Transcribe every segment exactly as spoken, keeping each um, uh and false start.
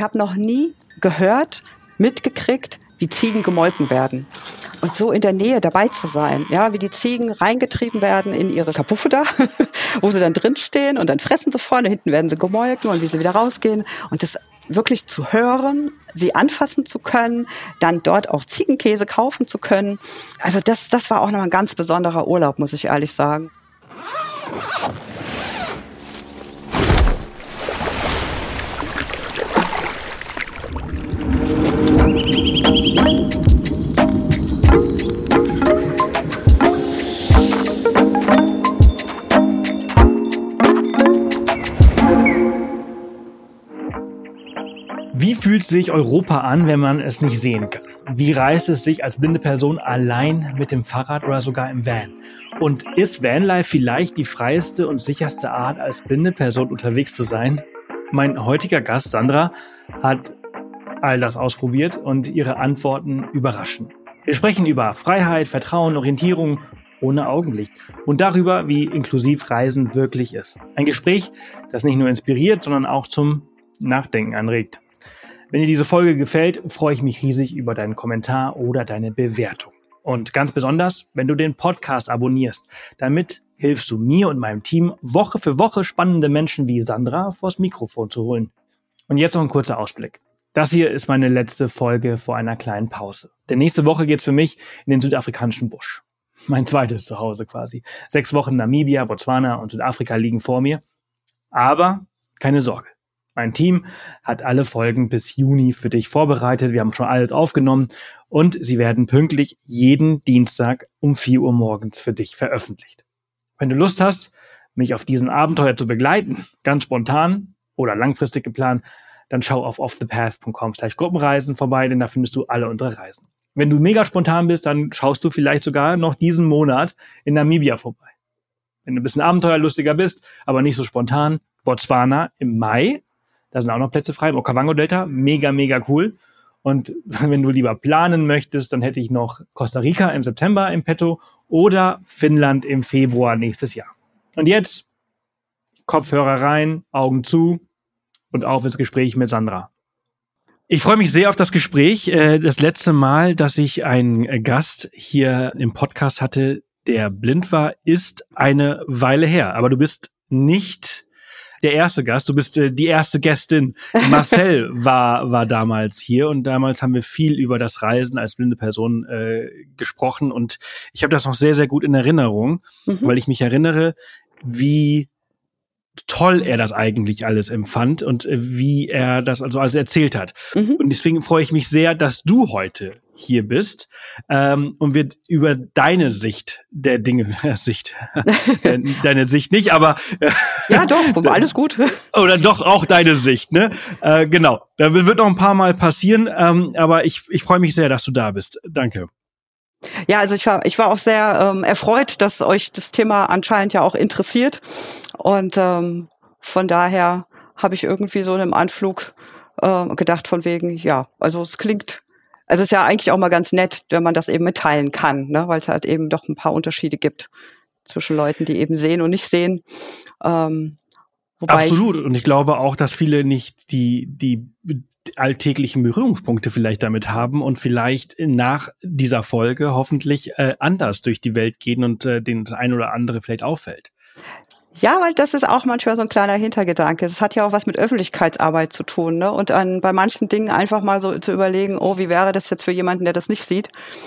ich habe noch nie gehört, mitgekriegt, wie Ziegen gemolken werden. Und so in der Nähe dabei zu sein, ja, wie die Ziegen reingetrieben werden in ihre Kapuffe da, wo sie dann drin stehen und dann fressen sie vorne, hinten werden sie gemolken und wie sie wieder rausgehen. Und das wirklich zu hören, sie anfassen zu können, dann dort auch Ziegenkäse kaufen zu können. Also das, das war auch noch ein ganz besonderer Urlaub, muss ich ehrlich sagen. Wie fühlt sich Europa an, wenn man es nicht sehen kann? Wie reist es sich als blinde Person allein mit dem Fahrrad oder sogar im Van? Und ist Vanlife vielleicht die freieste und sicherste Art, als blinde Person unterwegs zu sein? Mein heutiger Gast, Sandra, hat all das ausprobiert und ihre Antworten überraschen. Wir sprechen über Freiheit, Vertrauen, Orientierung ohne Augenlicht und darüber, wie inklusiv Reisen wirklich ist. Ein Gespräch, das nicht nur inspiriert, sondern auch zum Nachdenken anregt. Wenn dir diese Folge gefällt, freue ich mich riesig über deinen Kommentar oder deine Bewertung. Und ganz besonders, wenn du den Podcast abonnierst. Damit hilfst du mir und meinem Team, Woche für Woche spannende Menschen wie Sandra vors Mikrofon zu holen. Und jetzt noch ein kurzer Ausblick. Das hier ist meine letzte Folge vor einer kleinen Pause. Denn nächste Woche geht's für mich in den südafrikanischen Busch. Mein zweites Zuhause quasi. Sechs Wochen Namibia, Botswana und Südafrika liegen vor mir. Aber keine Sorge. Mein Team hat alle Folgen bis Juni für dich vorbereitet. Wir haben schon alles aufgenommen und sie werden pünktlich jeden Dienstag um vier Uhr morgens für dich veröffentlicht. Wenn du Lust hast, mich auf diesen Abenteuer zu begleiten, ganz spontan oder langfristig geplant, dann schau auf offthepath punkt com slash Gruppenreisen vorbei, denn da findest du alle unsere Reisen. Wenn du mega spontan bist, dann schaust du vielleicht sogar noch diesen Monat in Namibia vorbei. Wenn du ein bisschen abenteuerlustiger bist, aber nicht so spontan, Botswana im Mai. Da sind auch noch Plätze frei. Im Okavango-Delta, mega, mega cool. Und wenn du lieber planen möchtest, dann hätte ich noch Costa Rica im September im Petto oder Finnland im Februar nächstes Jahr. Und jetzt Kopfhörer rein, Augen zu und auf ins Gespräch mit Sandra. Ich freue mich sehr auf das Gespräch. Das letzte Mal, dass ich einen Gast hier im Podcast hatte, der blind war, ist eine Weile her. Aber du bist nicht der erste Gast, du bist äh, die erste Gästin. Marcel war war damals hier und damals haben wir viel über das Reisen als blinde Person äh, gesprochen und ich habe das noch sehr, sehr gut in Erinnerung, mhm. weil ich mich erinnere, wie toll er das eigentlich alles empfand und äh, wie er das also alles erzählt hat. Mhm. Und deswegen freue ich mich sehr, dass du heute hier bist ähm, und wir über deine Sicht der Dinge, äh, Sicht, äh, deine Sicht nicht, aber äh, ja doch, alles gut. Oder doch auch deine Sicht, ne? Äh, genau, da wird noch ein paar Mal passieren, ähm, aber ich ich freue mich sehr, dass du da bist. Danke. Ja, also ich war ich war auch sehr ähm, erfreut, dass euch das Thema anscheinend ja auch interessiert und ähm, von daher habe ich irgendwie so in einem Anflug äh, gedacht von wegen, ja, also es klingt, also es ist ja eigentlich auch mal ganz nett, wenn man das eben mitteilen kann, ne, weil es halt eben doch ein paar Unterschiede gibt zwischen Leuten, die eben sehen und nicht sehen. Ähm, wobei Absolut. Ich, und ich glaube auch, dass viele nicht die die alltäglichen Berührungspunkte vielleicht damit haben und vielleicht nach dieser Folge hoffentlich äh, anders durch die Welt gehen und äh, den ein oder andere vielleicht auffällt. Ja, weil das ist auch manchmal so ein kleiner Hintergedanke. Es hat ja auch was mit Öffentlichkeitsarbeit zu tun, ne? Und an, bei manchen Dingen einfach mal so zu überlegen, oh, wie wäre das jetzt für jemanden, der das nicht sieht?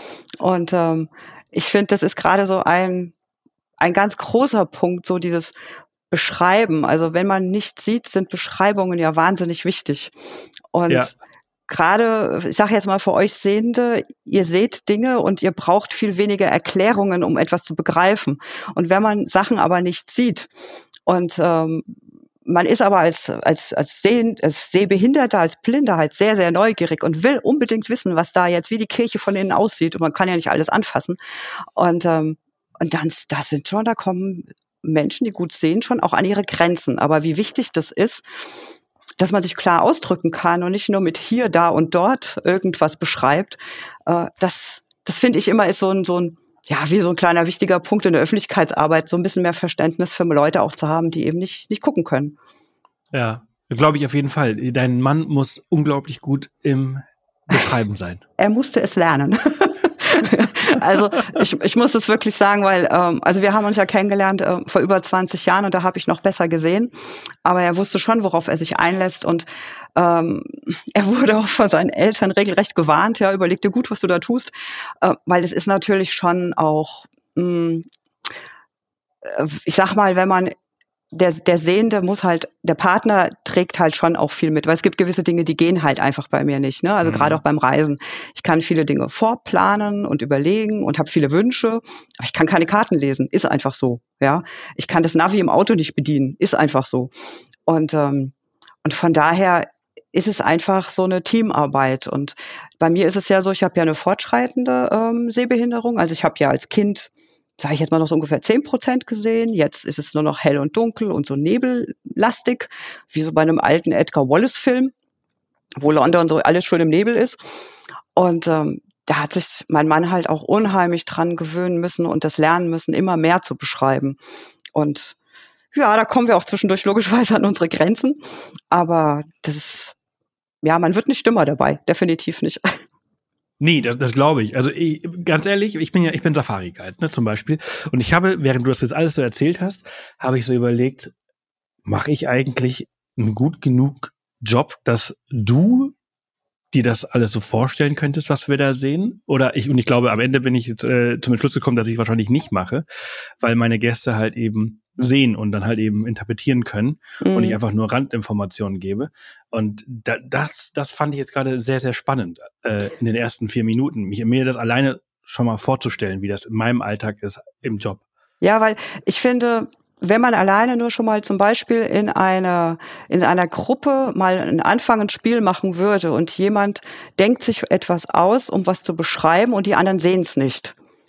Und ähm, ich finde, das ist gerade so ein ein ganz großer Punkt, so dieses Beschreiben. Also wenn man nicht sieht, sind Beschreibungen ja wahnsinnig wichtig. Und ja. Gerade, ich sage jetzt mal für euch Sehende, ihr seht Dinge und ihr braucht viel weniger Erklärungen, um etwas zu begreifen. Und wenn man Sachen aber nicht sieht und ähm, man ist aber als als als, Sehend, als Sehbehinderter, als Blinder halt sehr, sehr neugierig und will unbedingt wissen, was da jetzt, wie die Kirche von innen aussieht. Und man kann ja nicht alles anfassen. Und ähm, und dann, das sind schon, da kommen Menschen, die gut sehen, schon auch an ihre Grenzen. Aber wie wichtig das ist, dass man sich klar ausdrücken kann und nicht nur mit hier, da und dort irgendwas beschreibt, äh, das, das finde ich immer ist so ein, so ein, ja, wie so ein kleiner wichtiger Punkt in der Öffentlichkeitsarbeit, so ein bisschen mehr Verständnis für Leute auch zu haben, die eben nicht, nicht gucken können. Ja, glaube ich auf jeden Fall. Dein Mann muss unglaublich gut im Beschreiben sein. Er musste es lernen. Also ich, ich muss es wirklich sagen, weil ähm, also wir haben uns ja kennengelernt äh, vor über zwanzig Jahren und da habe ich noch besser gesehen. Aber er wusste schon, worauf er sich einlässt und ähm, er wurde auch von seinen Eltern regelrecht gewarnt. Ja, überleg dir gut, was du da tust, äh, weil es ist natürlich schon auch, mh, ich sag mal, wenn man Der, der Sehende muss halt, der Partner trägt halt schon auch viel mit, weil es gibt gewisse Dinge, die gehen halt einfach bei mir nicht, ne? Also mhm. gerade auch beim Reisen. Ich kann viele Dinge vorplanen und überlegen und habe viele Wünsche, aber ich kann keine Karten lesen, ist einfach so, ja. Ich kann das Navi im Auto nicht bedienen, ist einfach so. Und, ähm, und von daher ist es einfach so eine Teamarbeit. Und bei mir ist es ja so, ich habe ja eine fortschreitende ähm, Sehbehinderung. Also ich habe ja als Kind, sage ich jetzt mal, noch so ungefähr zehn Prozent gesehen. Jetzt ist es nur noch hell und dunkel und so nebellastig, wie so bei einem alten Edgar Wallace-Film, wo London so alles schön im Nebel ist. Und ähm, da hat sich mein Mann halt auch unheimlich dran gewöhnen müssen und das lernen müssen, immer mehr zu beschreiben. Und ja, da kommen wir auch zwischendurch logischerweise an unsere Grenzen. Aber das ist, ja, man wird nicht dümmer dabei, definitiv nicht. Nee, das, das glaube ich. Also ich, ganz ehrlich, ich bin ja, ich bin Safari-Guide, ne, zum Beispiel. Und ich habe, während du das jetzt alles so erzählt hast, habe ich so überlegt, mache ich eigentlich einen gut genug Job, dass du dir das alles so vorstellen könntest, was wir da sehen? Oder ich, und ich glaube, am Ende bin ich jetzt äh, zum Entschluss gekommen, dass ich es wahrscheinlich nicht mache, weil meine Gäste halt eben sehen und dann halt eben interpretieren können mhm. und ich einfach nur Randinformationen gebe. Und da, das, das fand ich jetzt gerade sehr, sehr spannend äh, in den ersten vier Minuten, mich, mir das alleine schon mal vorzustellen, wie das in meinem Alltag ist im Job. Ja, weil ich finde, wenn man alleine nur schon mal zum Beispiel in einer, in einer Gruppe mal ein Anfang ein Spiel machen würde und jemand denkt sich etwas aus, um was zu beschreiben und die anderen sehen es nicht.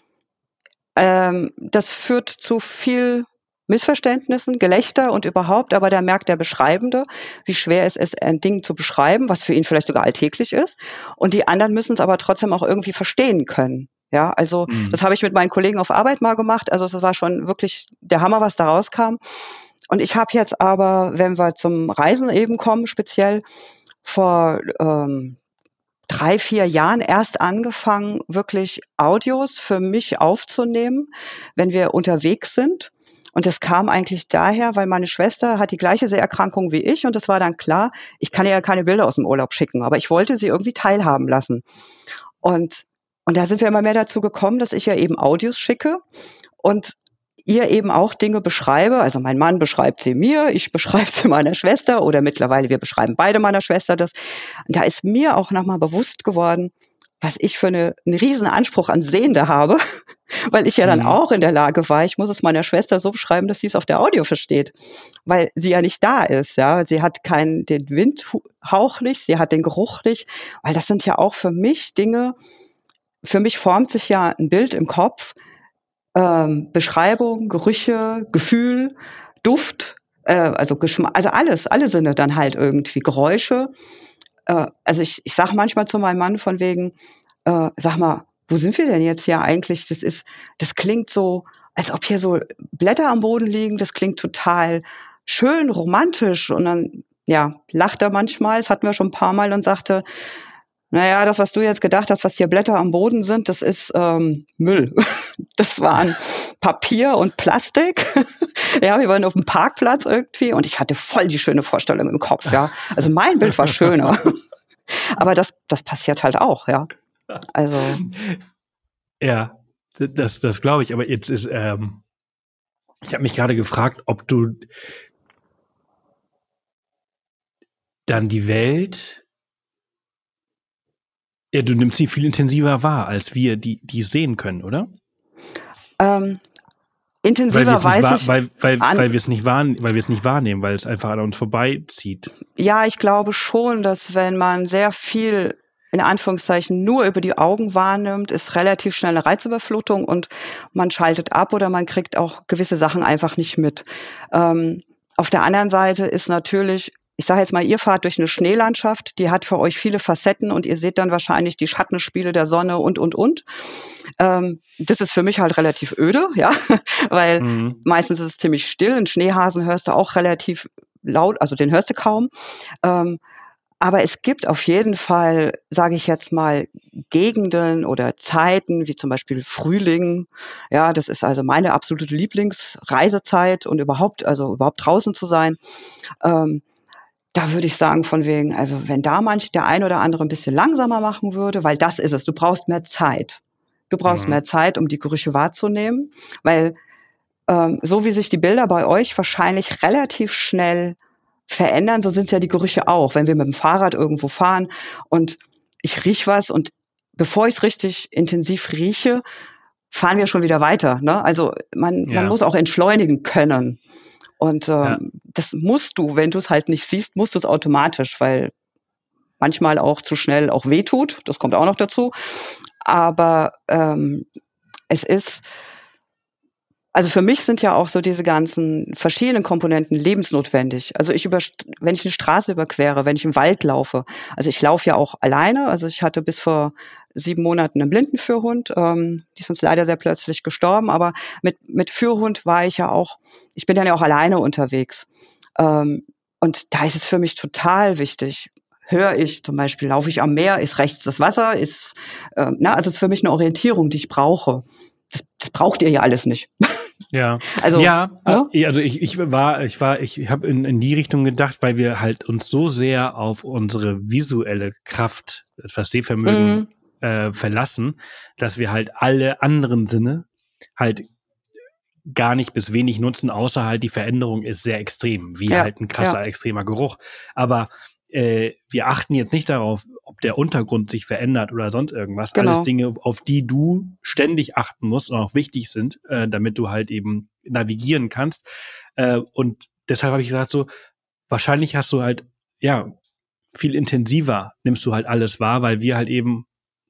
Ähm, das führt zu viel Missverständnissen, Gelächter und überhaupt, aber da merkt der Beschreibende, wie schwer es ist, ein Ding zu beschreiben, was für ihn vielleicht sogar alltäglich ist. Und die anderen müssen es aber trotzdem auch irgendwie verstehen können. Ja, also mhm. das habe ich mit meinen Kollegen auf Arbeit mal gemacht. Also es war schon wirklich der Hammer, was da rauskam. Und ich habe jetzt aber, wenn wir zum Reisen eben kommen, speziell vor ähm, drei, vier Jahren erst angefangen, wirklich Audios für mich aufzunehmen, wenn wir unterwegs sind. Und das kam eigentlich daher, weil meine Schwester hat die gleiche Seherkrankung wie ich und es war dann klar, ich kann ihr ja keine Bilder aus dem Urlaub schicken, aber ich wollte sie irgendwie teilhaben lassen. Und, und da sind wir immer mehr dazu gekommen, dass ich ja eben Audios schicke und ihr eben auch Dinge beschreibe. Also mein Mann beschreibt sie mir, ich beschreibe sie meiner Schwester oder mittlerweile wir beschreiben beide meiner Schwester das. Und da ist mir auch nochmal bewusst geworden, was ich für eine, einen riesen Anspruch an Sehende habe, weil ich ja dann mhm. auch in der Lage war, ich muss es meiner Schwester so beschreiben, dass sie es auf der Audio versteht, weil sie ja nicht da ist, ja, sie hat keinen, den Windhauch nicht, sie hat den Geruch nicht, weil das sind ja auch für mich Dinge, für mich formt sich ja ein Bild im Kopf, ähm, Beschreibung, Gerüche, Gefühl, Duft, äh, also Geschmack, also alles, alle Sinne dann halt irgendwie, Geräusche. Also ich, ich sage manchmal zu meinem Mann von wegen, äh, sag mal, wo sind wir denn jetzt hier eigentlich? Das ist, das klingt so, als ob hier so Blätter am Boden liegen. Das klingt total schön, romantisch. Und dann, ja, lacht er manchmal. Das hatten wir schon ein paar Mal und sagte, naja, das, was du jetzt gedacht hast, was hier Blätter am Boden sind, das ist ähm, Müll. Das waren Papier und Plastik. Ja, wir waren auf dem Parkplatz irgendwie und ich hatte voll die schöne Vorstellung im Kopf, ja. Also mein Bild war schöner. Aber das, das passiert halt auch, ja. Also. Ja, das, das glaube ich. Aber jetzt ist, ähm, ich habe mich gerade gefragt, ob du dann die Welt, ja, du nimmst sie viel intensiver wahr, als wir die, die sehen können, oder? Ähm, intensiver weiß wahr, ich. Weil, weil, weil wir es nicht wahrnehmen, weil wir es nicht wahrnehmen, weil es einfach an uns vorbeizieht. Ja, ich glaube schon, dass wenn man sehr viel in Anführungszeichen nur über die Augen wahrnimmt, ist relativ schnell eine Reizüberflutung und man schaltet ab oder man kriegt auch gewisse Sachen einfach nicht mit. Ähm, auf der anderen Seite ist natürlich, ich sage jetzt mal, ihr fahrt durch eine Schneelandschaft, die hat für euch viele Facetten und ihr seht dann wahrscheinlich die Schattenspiele der Sonne und, und, und. Ähm, das ist für mich halt relativ öde, ja, weil mhm. meistens ist es ziemlich still. Einen Schneehasen hörst du auch relativ laut, also den hörst du kaum. Ähm, aber es gibt auf jeden Fall, sage ich jetzt mal, Gegenden oder Zeiten, wie zum Beispiel Frühling. Ja, das ist also meine absolute Lieblingsreisezeit und überhaupt, also überhaupt draußen zu sein. Ähm, Da würde ich sagen, von wegen, also wenn da manch der ein oder andere ein bisschen langsamer machen würde, weil das ist es, du brauchst mehr Zeit. Du brauchst Mhm. mehr Zeit, um die Gerüche wahrzunehmen, weil ähm, so wie sich die Bilder bei euch wahrscheinlich relativ schnell verändern, so sind es ja die Gerüche auch. Wenn wir mit dem Fahrrad irgendwo fahren und ich rieche was und bevor ich es richtig intensiv rieche, fahren wir schon wieder weiter. Ne? Also man, man Ja, muss auch entschleunigen können. Und ja. ähm, das musst du, wenn du es halt nicht siehst, musst du es automatisch, weil manchmal auch zu schnell auch wehtut. Das kommt auch noch dazu. Aber ähm, es ist, also für mich sind ja auch so diese ganzen verschiedenen Komponenten lebensnotwendig. Also ich über, wenn ich eine Straße überquere, wenn ich im Wald laufe, also ich laufe ja auch alleine. Also ich hatte bis vor sieben Monaten einen Blindenführhund. Ähm, die ist uns leider sehr plötzlich gestorben. Aber mit mit Führhund war ich ja auch, ich bin dann ja auch alleine unterwegs. Ähm, und da ist es für mich total wichtig. Höre ich zum Beispiel, laufe ich am Meer, ist rechts das Wasser, ist, äh, na, also es ist für mich eine Orientierung, die ich brauche. Das, das braucht ihr ja alles nicht. Ja, Also, ja, ne? äh, also ich, ich war, ich war, ich habe in, in die Richtung gedacht, weil wir halt uns so sehr auf unsere visuelle Kraft, das Sehvermögen Mm, äh, verlassen, dass wir halt alle anderen Sinne halt gar nicht bis wenig nutzen, außer halt die Veränderung ist sehr extrem, wie ja, halt ein ja, krasser, extremer Geruch. Aber äh, wir achten jetzt nicht darauf, ob der Untergrund sich verändert oder sonst irgendwas. Alles genau. Dinge, auf die du ständig achten musst und auch wichtig sind, äh, damit du halt eben navigieren kannst. Äh, und deshalb habe ich gesagt, so, wahrscheinlich hast du halt, ja, viel intensiver nimmst du halt alles wahr, weil wir halt eben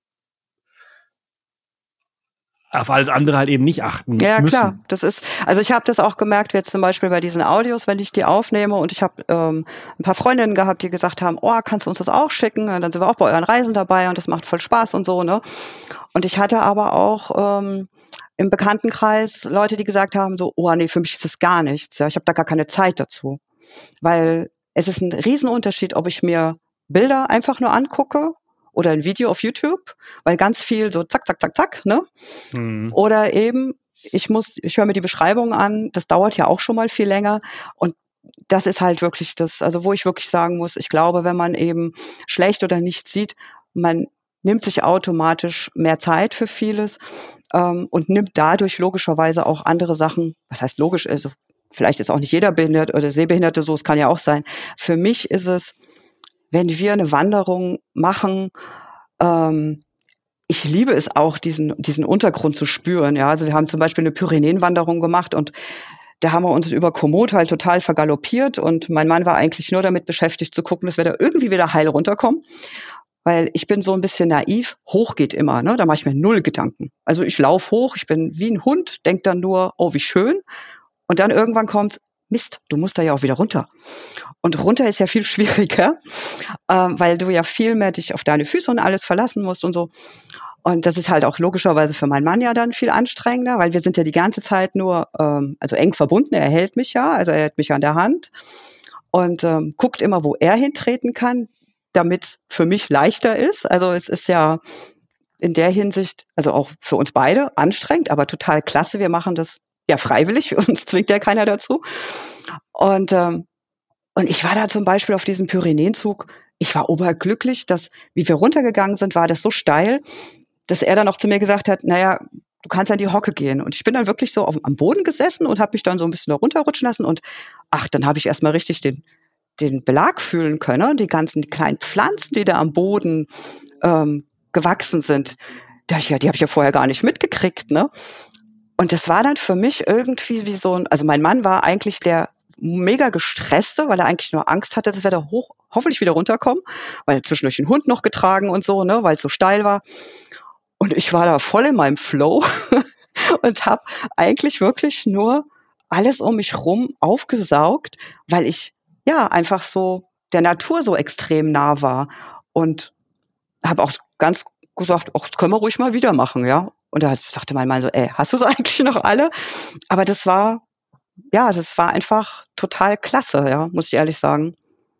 auf alles andere halt eben nicht achten Ja, klar. müssen. Das ist, also ich habe das auch gemerkt, jetzt zum Beispiel bei diesen Audios, wenn ich die aufnehme und ich habe ähm, ein paar Freundinnen gehabt, die gesagt haben, oh, kannst du uns das auch schicken? Und dann sind wir auch bei euren Reisen dabei und das macht voll Spaß und so, ne? Und ich hatte aber auch ähm, im Bekanntenkreis Leute, die gesagt haben, so, oh nee, für mich ist das gar nichts. Ja, ich habe da gar keine Zeit dazu. Weil es ist ein Riesenunterschied, ob ich mir Bilder einfach nur angucke oder ein Video auf YouTube, weil ganz viel so zack, zack, zack, zack, ne? Mhm. Oder eben, ich muss, ich höre mir die Beschreibung an, das dauert ja auch schon mal viel länger und das ist halt wirklich das, also wo ich wirklich sagen muss, ich glaube, wenn man eben schlecht oder nichts sieht, man nimmt sich automatisch mehr Zeit für vieles ähm, und nimmt dadurch logischerweise auch andere Sachen, was heißt logisch, also vielleicht ist auch nicht jeder behindert oder Sehbehinderte so, es kann ja auch sein. Für mich ist es, wenn wir eine Wanderung machen, ähm, ich liebe es auch, diesen, diesen Untergrund zu spüren. Ja, also wir haben zum Beispiel eine Pyrenäenwanderung gemacht und da haben wir uns über Komoot halt total vergaloppiert und mein Mann war eigentlich nur damit beschäftigt zu gucken, dass wir da irgendwie wieder heil runterkommen. Weil ich bin so ein bisschen naiv, hoch geht immer, ne? Da mache ich mir null Gedanken. Also ich laufe hoch, ich bin wie ein Hund, denk dann nur, oh, wie schön. Und dann irgendwann kommt, Mist, du musst da ja auch wieder runter. Und runter ist ja viel schwieriger, ähm, weil du ja viel mehr dich auf deine Füße und alles verlassen musst und so. Und das ist halt auch logischerweise für meinen Mann ja dann viel anstrengender, weil wir sind ja die ganze Zeit nur, ähm, also eng verbunden. Er hält mich ja, also er hält mich an der Hand und ähm, guckt immer, wo er hintreten kann, damit es für mich leichter ist. Also es ist ja in der Hinsicht, also auch für uns beide anstrengend, aber total klasse. Wir machen das ja freiwillig, uns zwingt ja keiner dazu. Und ähm, und ich war da zum Beispiel auf diesem Pyrenäenzug, ich war oberglücklich, dass, wie wir runtergegangen sind, war das so steil, dass er dann auch zu mir gesagt hat, naja, du kannst ja in die Hocke gehen. Und ich bin dann wirklich so auf, am Boden gesessen und habe mich dann so ein bisschen da runterrutschen lassen. Und ach, dann habe ich erstmal richtig den, den Belag fühlen können, die ganzen die kleinen Pflanzen, die da am Boden ähm, gewachsen sind. Da ich, ja, die habe ich ja vorher gar nicht mitgekriegt, ne? Und das war dann für mich irgendwie wie so ein, also mein Mann war eigentlich der mega gestresste, weil er eigentlich nur Angst hatte, dass wir da hoch, hoffentlich wieder runterkommen, weil zwischendurch den Hund noch getragen und so, ne, weil es so steil war. Und ich war da voll in meinem Flow und habe eigentlich wirklich nur alles um mich rum aufgesaugt, weil ich ja einfach so der Natur so extrem nah war und habe auch ganz gesagt, ach, das können wir ruhig mal wieder machen, ja. Und da sagte mein Mann so, ey, hast du es eigentlich noch alle? Aber das war ja, das war einfach total klasse, ja, muss ich ehrlich sagen.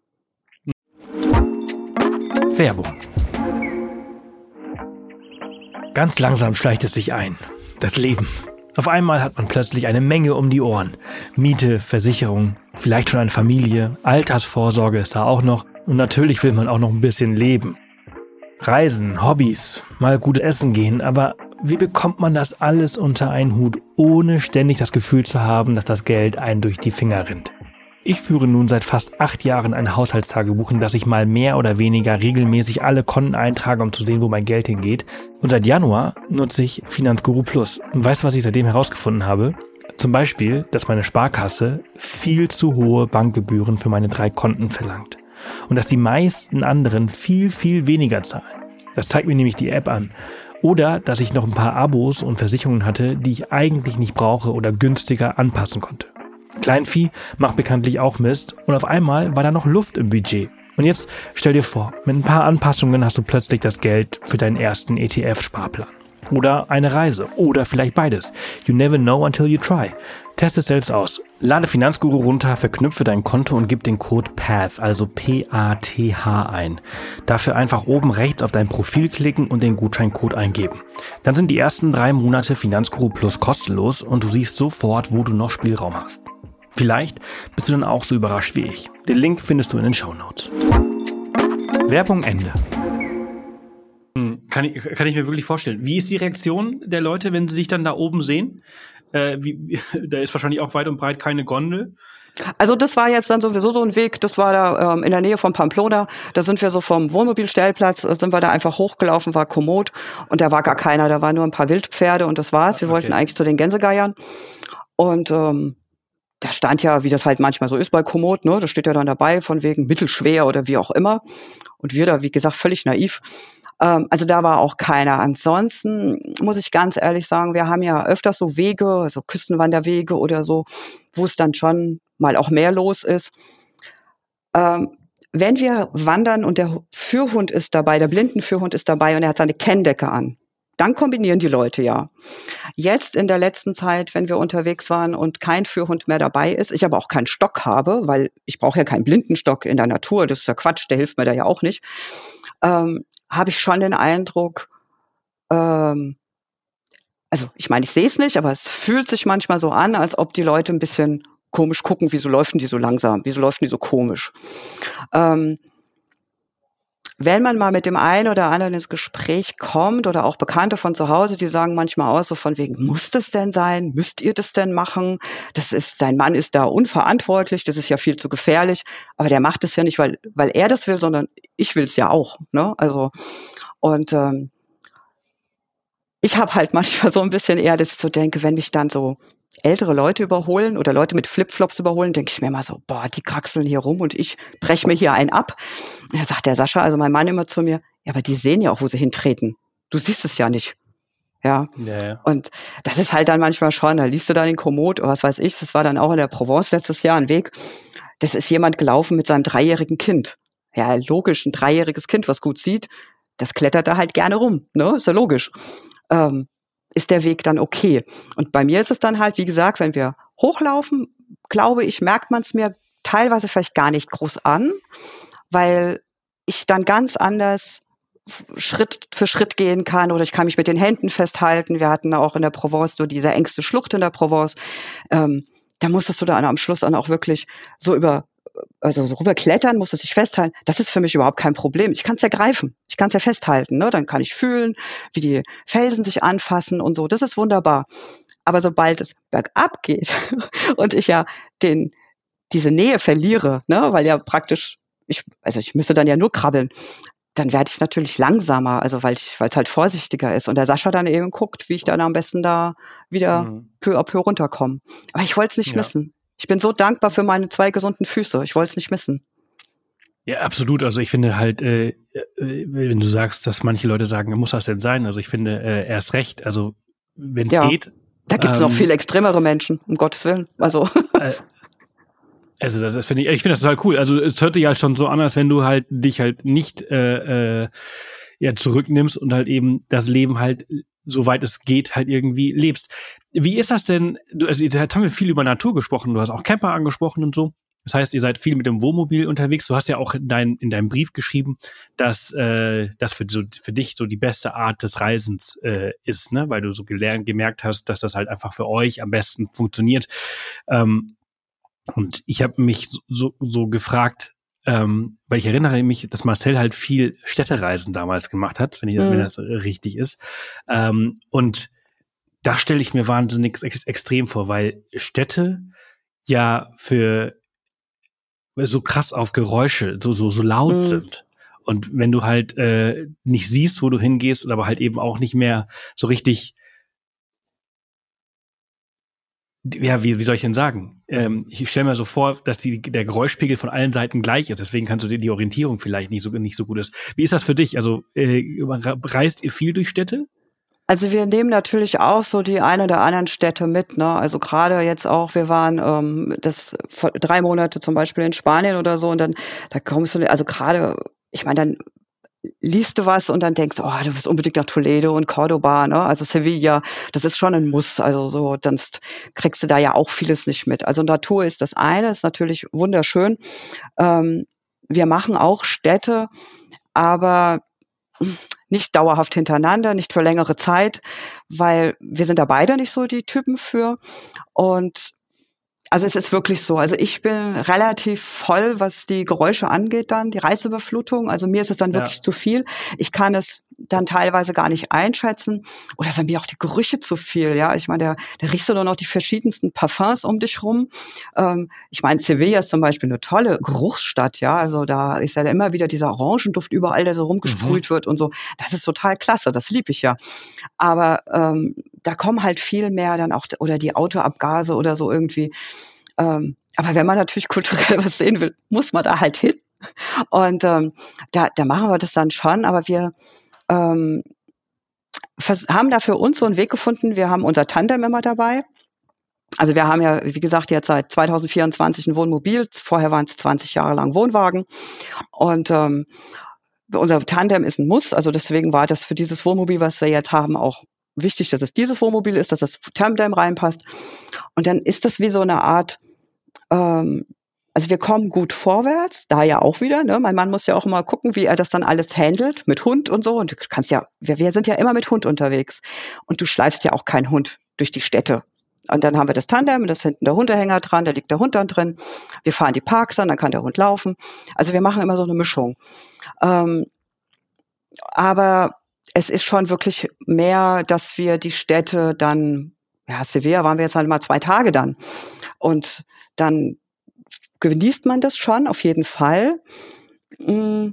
Werbung. Ganz langsam schleicht es sich ein. Das Leben. Auf einmal hat man plötzlich eine Menge um die Ohren. Miete, Versicherung, vielleicht schon eine Familie, Altersvorsorge ist da auch noch. Und natürlich will man auch noch ein bisschen leben. Reisen, Hobbys, mal gut essen gehen. Aber wie bekommt man das alles unter einen Hut, ohne ständig das Gefühl zu haben, dass das Geld einem durch die Finger rinnt? Ich führe nun seit fast acht Jahren ein Haushaltstagebuch, in das ich mal mehr oder weniger regelmäßig alle Konten eintrage, um zu sehen, wo mein Geld hingeht. Und seit Januar nutze ich Finanzguru Plus. Und weißt du, was ich seitdem herausgefunden habe? Zum Beispiel, dass meine Sparkasse viel zu hohe Bankgebühren für meine drei Konten verlangt. Und dass die meisten anderen viel, viel weniger zahlen. Das zeigt mir nämlich die App an. Oder dass ich noch ein paar Abos und Versicherungen hatte, die ich eigentlich nicht brauche oder günstiger anpassen konnte. Kleinvieh macht bekanntlich auch Mist und auf einmal war da noch Luft im Budget. Und jetzt stell dir vor, mit ein paar Anpassungen hast du plötzlich das Geld für deinen ersten E T F-Sparplan. Oder eine Reise. Oder vielleicht beides. You never know until you try. Test es selbst aus. Lade Finanzguru runter, verknüpfe dein Konto und gib den Code PATH, also P A T H ein. Dafür einfach oben rechts auf dein Profil klicken und den Gutscheincode eingeben. Dann sind die ersten drei Monate Finanzguru Plus kostenlos und du siehst sofort, wo du noch Spielraum hast. Vielleicht bist du dann auch so überrascht wie ich. Den Link findest du in den Shownotes. Werbung Ende. Hm, kann ich, kann ich mir wirklich vorstellen. Wie ist die Reaktion der Leute, wenn sie sich dann da oben sehen? Äh, wie, da ist wahrscheinlich auch weit und breit keine Gondel. Also das war jetzt dann sowieso so ein Weg, das war da ähm, in der Nähe von Pamplona, da sind wir so vom Wohnmobilstellplatz, äh, sind wir da einfach hochgelaufen, war Komoot und da war gar keiner, da waren nur ein paar Wildpferde und das war's. Wir okay. wollten eigentlich zu den Gänsegeiern und ähm, da stand ja, wie das halt manchmal so ist bei Komoot, ne, da steht ja dann dabei von wegen mittelschwer oder wie auch immer und wir da, wie gesagt, völlig naiv. Ähm, also da war auch keiner. Ansonsten muss ich ganz ehrlich sagen, wir haben ja öfters so Wege, also Küstenwanderwege oder so, wo es dann schon mal auch mehr los ist. Ähm, wenn wir wandern und der Führhund ist dabei, der Blindenführhund ist dabei und er hat seine Kenndecke an, dann kombinieren die Leute ja. Jetzt in der letzten Zeit, wenn wir unterwegs waren und kein Führhund mehr dabei ist, ich aber auch keinen Stock habe, weil ich brauche ja keinen Blindenstock in der Natur, das ist ja Quatsch, der hilft mir da ja auch nicht, ähm, habe ich schon den Eindruck, ähm, also ich meine, ich sehe es nicht, aber es fühlt sich manchmal so an, als ob die Leute ein bisschen komisch gucken, wieso läuft die so langsam, wieso läuft die so komisch. Ähm, Wenn man mal mit dem einen oder anderen ins Gespräch kommt oder auch Bekannte von zu Hause, die sagen manchmal auch so von wegen, muss das denn sein? Müsst ihr das denn machen? Das ist, dein Mann ist da unverantwortlich, das ist ja viel zu gefährlich. Aber der macht es ja nicht, weil, weil er das will, sondern ich will es ja auch, ne? Also, und, ähm, ich habe halt manchmal so ein bisschen eher, dass ich so denke, wenn mich dann so ältere Leute überholen oder Leute mit Flipflops überholen, denke ich mir immer so, boah, die kraxeln hier rum und ich breche mir hier einen ab. Da sagt der Sascha, also mein Mann immer zu mir, ja, aber die sehen ja auch, wo sie hintreten. Du siehst es ja nicht. Ja. Ja, ja. Und das ist halt dann manchmal schon, da liest du dann den Komoot oder was weiß ich, das war dann auch in der Provence letztes Jahr ein Weg, das ist jemand gelaufen mit seinem dreijährigen Kind. Ja, logisch, ein dreijähriges Kind, was gut sieht, das klettert da halt gerne rum, ne, ist ja logisch. Ähm, ist der Weg dann okay. Und bei mir ist es dann halt, wie gesagt, wenn wir hochlaufen, glaube ich, merkt man es mir teilweise vielleicht gar nicht groß an, weil ich dann ganz anders Schritt für Schritt gehen kann oder ich kann mich mit den Händen festhalten. Wir hatten auch in der Provence so diese engste Schlucht in der Provence. Ähm, da musstest du dann am Schluss dann auch wirklich so über also so rüber klettern, musst du dich festhalten, das ist für mich überhaupt kein Problem. Ich kann es ja greifen, ich kann es ja festhalten, ne? Dann kann ich fühlen, wie die Felsen sich anfassen und so, das ist wunderbar. Aber sobald es bergab geht und ich ja den diese Nähe verliere, ne? Weil ja praktisch, ich also ich müsste dann ja nur krabbeln, dann werde ich natürlich langsamer, also weil ich weil es halt vorsichtiger ist. Und der Sascha dann eben guckt, wie ich dann am besten da wieder mhm. peu à peu runterkomme. Aber ich wollte es nicht ja. missen. Ich bin so dankbar für meine zwei gesunden Füße. Ich wollte es nicht missen. Ja, absolut. Also ich finde halt, äh, wenn du sagst, dass manche Leute sagen, muss das denn sein? Also ich finde, äh, erst recht. Also wenn es ja, geht. Da gibt es ähm, noch viel extremere Menschen, um Gottes Willen. Also äh, also das, das finde ich, ich finde das total cool. Also es hört sich halt schon so an, als wenn du halt dich halt nicht äh, äh, ja zurücknimmst und halt eben das Leben halt soweit es geht, halt irgendwie lebst. Wie ist das denn? Du, also jetzt haben wir viel über Natur gesprochen, du hast auch Camper angesprochen und so. Das heißt, ihr seid viel mit dem Wohnmobil unterwegs. Du hast ja auch in, dein, in deinem Brief geschrieben, dass äh, das für, so, für dich so die beste Art des Reisens äh, ist, ne? Weil du so gelernt, gemerkt hast, dass das halt einfach für euch am besten funktioniert. Ähm, und ich habe mich so, so, so gefragt, ähm, weil ich erinnere mich, dass Marcel halt viel Städtereisen damals gemacht hat, wenn, ich, mhm. wenn das richtig ist. Ähm, und da stelle ich mir wahnsinnig ex- extrem vor, weil Städte ja für so krass auf Geräusche, so so so laut mhm. sind. Und wenn du halt äh, nicht siehst, wo du hingehst, aber halt eben auch nicht mehr so richtig, ja, wie, wie soll ich denn sagen? Ähm, ich stelle mir so vor, dass die, der Geräuschpegel von allen Seiten gleich ist. Deswegen kannst du dir die Orientierung vielleicht nicht so nicht so gut ist. Wie ist das für dich? Also äh, reist ihr viel durch Städte? Also wir nehmen natürlich auch so die ein oder anderen Städte mit, ne? Also gerade jetzt auch, wir waren ähm, das vor drei Monate zum Beispiel in Spanien oder so und dann da kommst du, also gerade, ich meine, dann liest du was und dann denkst, oh, du bist unbedingt nach Toledo und Cordoba, ne? Also Sevilla, das ist schon ein Muss. Also so, sonst kriegst du da ja auch vieles nicht mit. Also Natur ist das eine, ist natürlich wunderschön. Ähm, wir machen auch Städte, aber nicht dauerhaft hintereinander, nicht für längere Zeit, weil wir sind da beide nicht so die Typen für. Und also es ist wirklich so. Also ich bin relativ voll, was die Geräusche angeht dann, die Reizüberflutung. Also mir ist es dann Ja. wirklich zu viel. Ich kann es dann teilweise gar nicht einschätzen. Oder sind mir auch die Gerüche zu viel, ja. Ich meine, da, da riechst du nur noch die verschiedensten Parfums um dich rum. Ähm, ich meine, Sevilla ist zum Beispiel eine tolle Geruchsstadt, ja. Also da ist ja immer wieder dieser Orangenduft überall, der so rumgesprüht mhm. wird und so. Das ist total klasse, das liebe ich ja. Aber ähm, da kommen halt viel mehr dann auch, oder die Autoabgase oder so irgendwie. Ähm, aber wenn man natürlich kulturell was sehen will, muss man da halt hin. Und ähm, da, da machen wir das dann schon, aber wir ähm, vers- haben da für uns so einen Weg gefunden. Wir haben unser Tandem immer dabei. Also wir haben ja, wie gesagt, jetzt seit zwanzig vierundzwanzig ein Wohnmobil. Vorher waren es zwanzig Jahre lang Wohnwagen. Und ähm, unser Tandem ist ein Muss. Also deswegen war das für dieses Wohnmobil, was wir jetzt haben, auch wichtig, dass es dieses Wohnmobil ist, dass das Tandem reinpasst. Und dann ist das wie so eine Art, ähm, also wir kommen gut vorwärts, da ja auch wieder, ne? Mein Mann muss ja auch immer gucken, wie er das dann alles handelt, mit Hund und so. Und du kannst ja, wir, wir sind ja immer mit Hund unterwegs. Und du schleifst ja auch keinen Hund durch die Städte. Und dann haben wir das Tandem, da ist hinten der Hundehänger dran, da liegt der Hund dann drin. Wir fahren die Parks an, dann kann der Hund laufen. Also wir machen immer so eine Mischung. Ähm, aber es ist schon wirklich mehr, dass wir die Städte dann, ja, Sevilla waren wir jetzt halt mal zwei Tage dann. Und dann genießt man das schon, auf jeden Fall. Aber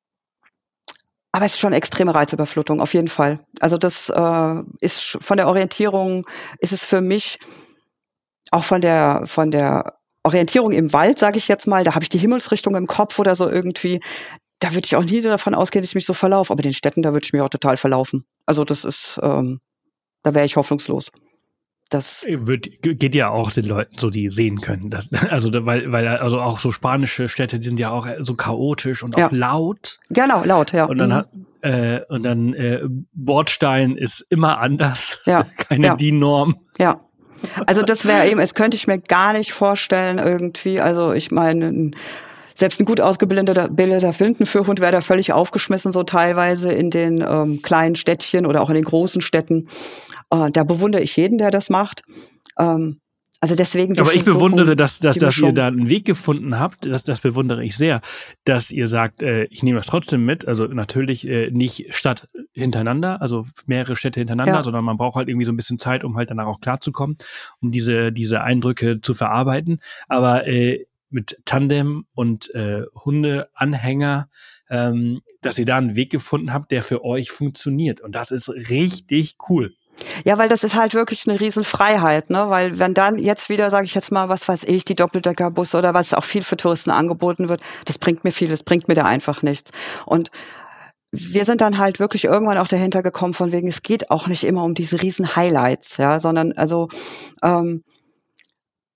es ist schon extreme Reizüberflutung, auf jeden Fall. Also das äh, ist von der Orientierung, ist es für mich auch von der von der Orientierung im Wald, sage ich jetzt mal, da habe ich die Himmelsrichtung im Kopf oder so irgendwie. Da würde ich auch nie davon ausgehen, dass ich mich so verlaufe. Aber in den Städten, da würde ich mich auch total verlaufen. Also das ist, ähm, da wäre ich hoffnungslos. Das Wird, geht ja auch den Leuten so, die sehen können. Das, also weil, weil also auch so spanische Städte, die sind ja auch so chaotisch und auch ja. laut. Genau, laut, ja. Und dann mhm. hat äh, und dann äh, Bordstein ist immer anders. Ja. Keine ja. D I N-Norm. Ja. Also das wäre eben, es könnte ich mir gar nicht vorstellen irgendwie. Also ich meine, selbst ein gut ausgebildeter bildeter Blindenführhund wäre da völlig aufgeschmissen, so teilweise in den ähm, kleinen Städtchen oder auch in den großen Städten. Äh, da bewundere ich jeden, der das macht. Ähm, also deswegen. Aber ich bewundere, dass, dass, dass ihr da einen Weg gefunden habt. Das, das bewundere ich sehr, dass ihr sagt, äh, ich nehme das trotzdem mit. Also natürlich äh, nicht Stadt hintereinander, also mehrere Städte hintereinander, ja. sondern man braucht halt irgendwie so ein bisschen Zeit, um halt danach auch klarzukommen, um diese diese Eindrücke zu verarbeiten. Aber äh, mit Tandem und äh, Hundeanhänger, ähm, dass ihr da einen Weg gefunden habt, der für euch funktioniert. Und das ist richtig cool. Ja, weil das ist halt wirklich eine Riesenfreiheit, ne? Weil wenn dann jetzt wieder, sage ich jetzt mal, was weiß ich, die Doppeldeckerbusse oder was auch viel für Touristen angeboten wird, das bringt mir viel, das bringt mir da einfach nichts. Und wir sind dann halt wirklich irgendwann auch dahinter gekommen, von wegen, es geht auch nicht immer um diese riesen Highlights, ja, sondern also ähm,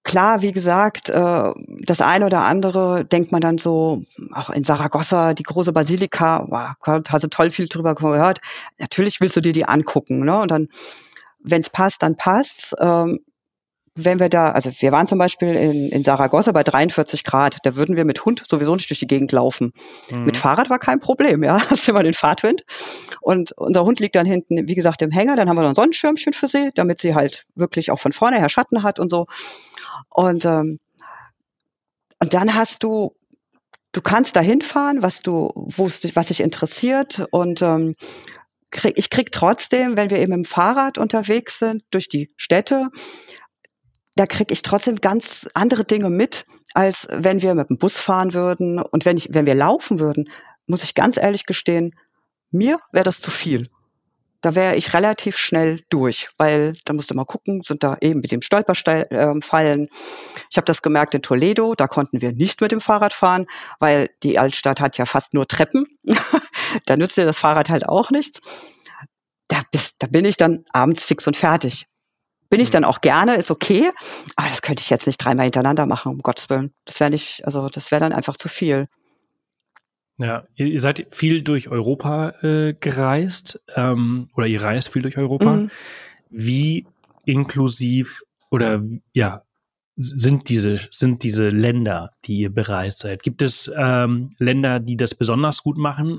klar, wie gesagt, äh, das eine oder andere denkt man dann so, auch in Saragossa, die große Basilika, wow, Gott, hast du toll viel drüber gehört. Natürlich willst du dir die angucken, ne? Und dann, wenn es passt, dann passt. Ähm, wenn wir da, also wir waren zum Beispiel in, in Saragossa bei dreiundvierzig Grad, da würden wir mit Hund sowieso nicht durch die Gegend laufen. Mhm. Mit Fahrrad war kein Problem, ja, hast du immer den Fahrtwind. Und unser Hund liegt dann hinten, wie gesagt, im Hänger, dann haben wir noch ein Sonnenschirmchen für sie, damit sie halt wirklich auch von vorne her Schatten hat und so. Und, ähm, und dann hast du, du kannst da hinfahren, was du, wo es dich, was dich interessiert. Und ähm, krieg, ich krieg trotzdem, wenn wir eben im Fahrrad unterwegs sind, durch die Städte, da kriege ich trotzdem ganz andere Dinge mit, als wenn wir mit dem Bus fahren würden. Und wenn ich, wenn wir laufen würden, muss ich ganz ehrlich gestehen, mir wäre das zu viel. Da wäre ich relativ schnell durch, weil da musst du mal gucken, sind da eben mit dem Stolperfallen. Äh, ich habe das gemerkt in Toledo, da konnten wir nicht mit dem Fahrrad fahren, weil die Altstadt hat ja fast nur Treppen. Da nützt dir das Fahrrad halt auch nichts. Da, bist, da bin ich dann abends fix und fertig. Bin ich dann auch gerne, ist okay, aber das könnte ich jetzt nicht dreimal hintereinander machen, um Gottes Willen. Das wäre nicht, also das wäre dann einfach zu viel. Ja, ihr, ihr seid viel durch Europa äh, gereist, ähm, oder ihr reist viel durch Europa. Mhm. Wie inklusiv oder ja sind diese sind diese Länder, die ihr bereist seid? Gibt es ähm, Länder, die das besonders gut machen?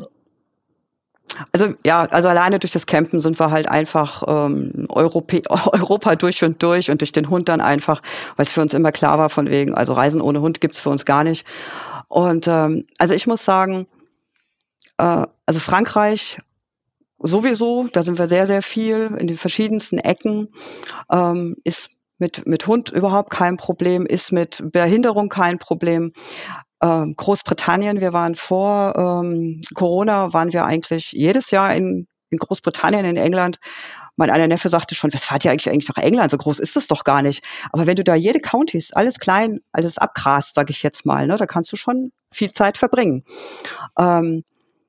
Also ja, also alleine durch das Campen sind wir halt einfach ähm, Europä- Europa durch und durch und durch den Hund dann einfach, weil es für uns immer klar war von wegen, also Reisen ohne Hund gibt's für uns gar nicht. Und ähm, also ich muss sagen, äh, also Frankreich sowieso, da sind wir sehr, sehr viel in den verschiedensten Ecken, ähm, ist mit mit Hund überhaupt kein Problem, ist mit Behinderung kein Problem. Ähm, Großbritannien, wir waren vor ähm, Corona, waren wir eigentlich jedes Jahr in, in Großbritannien, in England. Mein einer Neffe sagte schon, was fahrt ihr eigentlich eigentlich nach England? So groß ist es doch gar nicht. Aber wenn du da jede Countys, alles klein, alles abgrast, sage ich jetzt mal, ne, da kannst du schon viel Zeit verbringen. Ähm,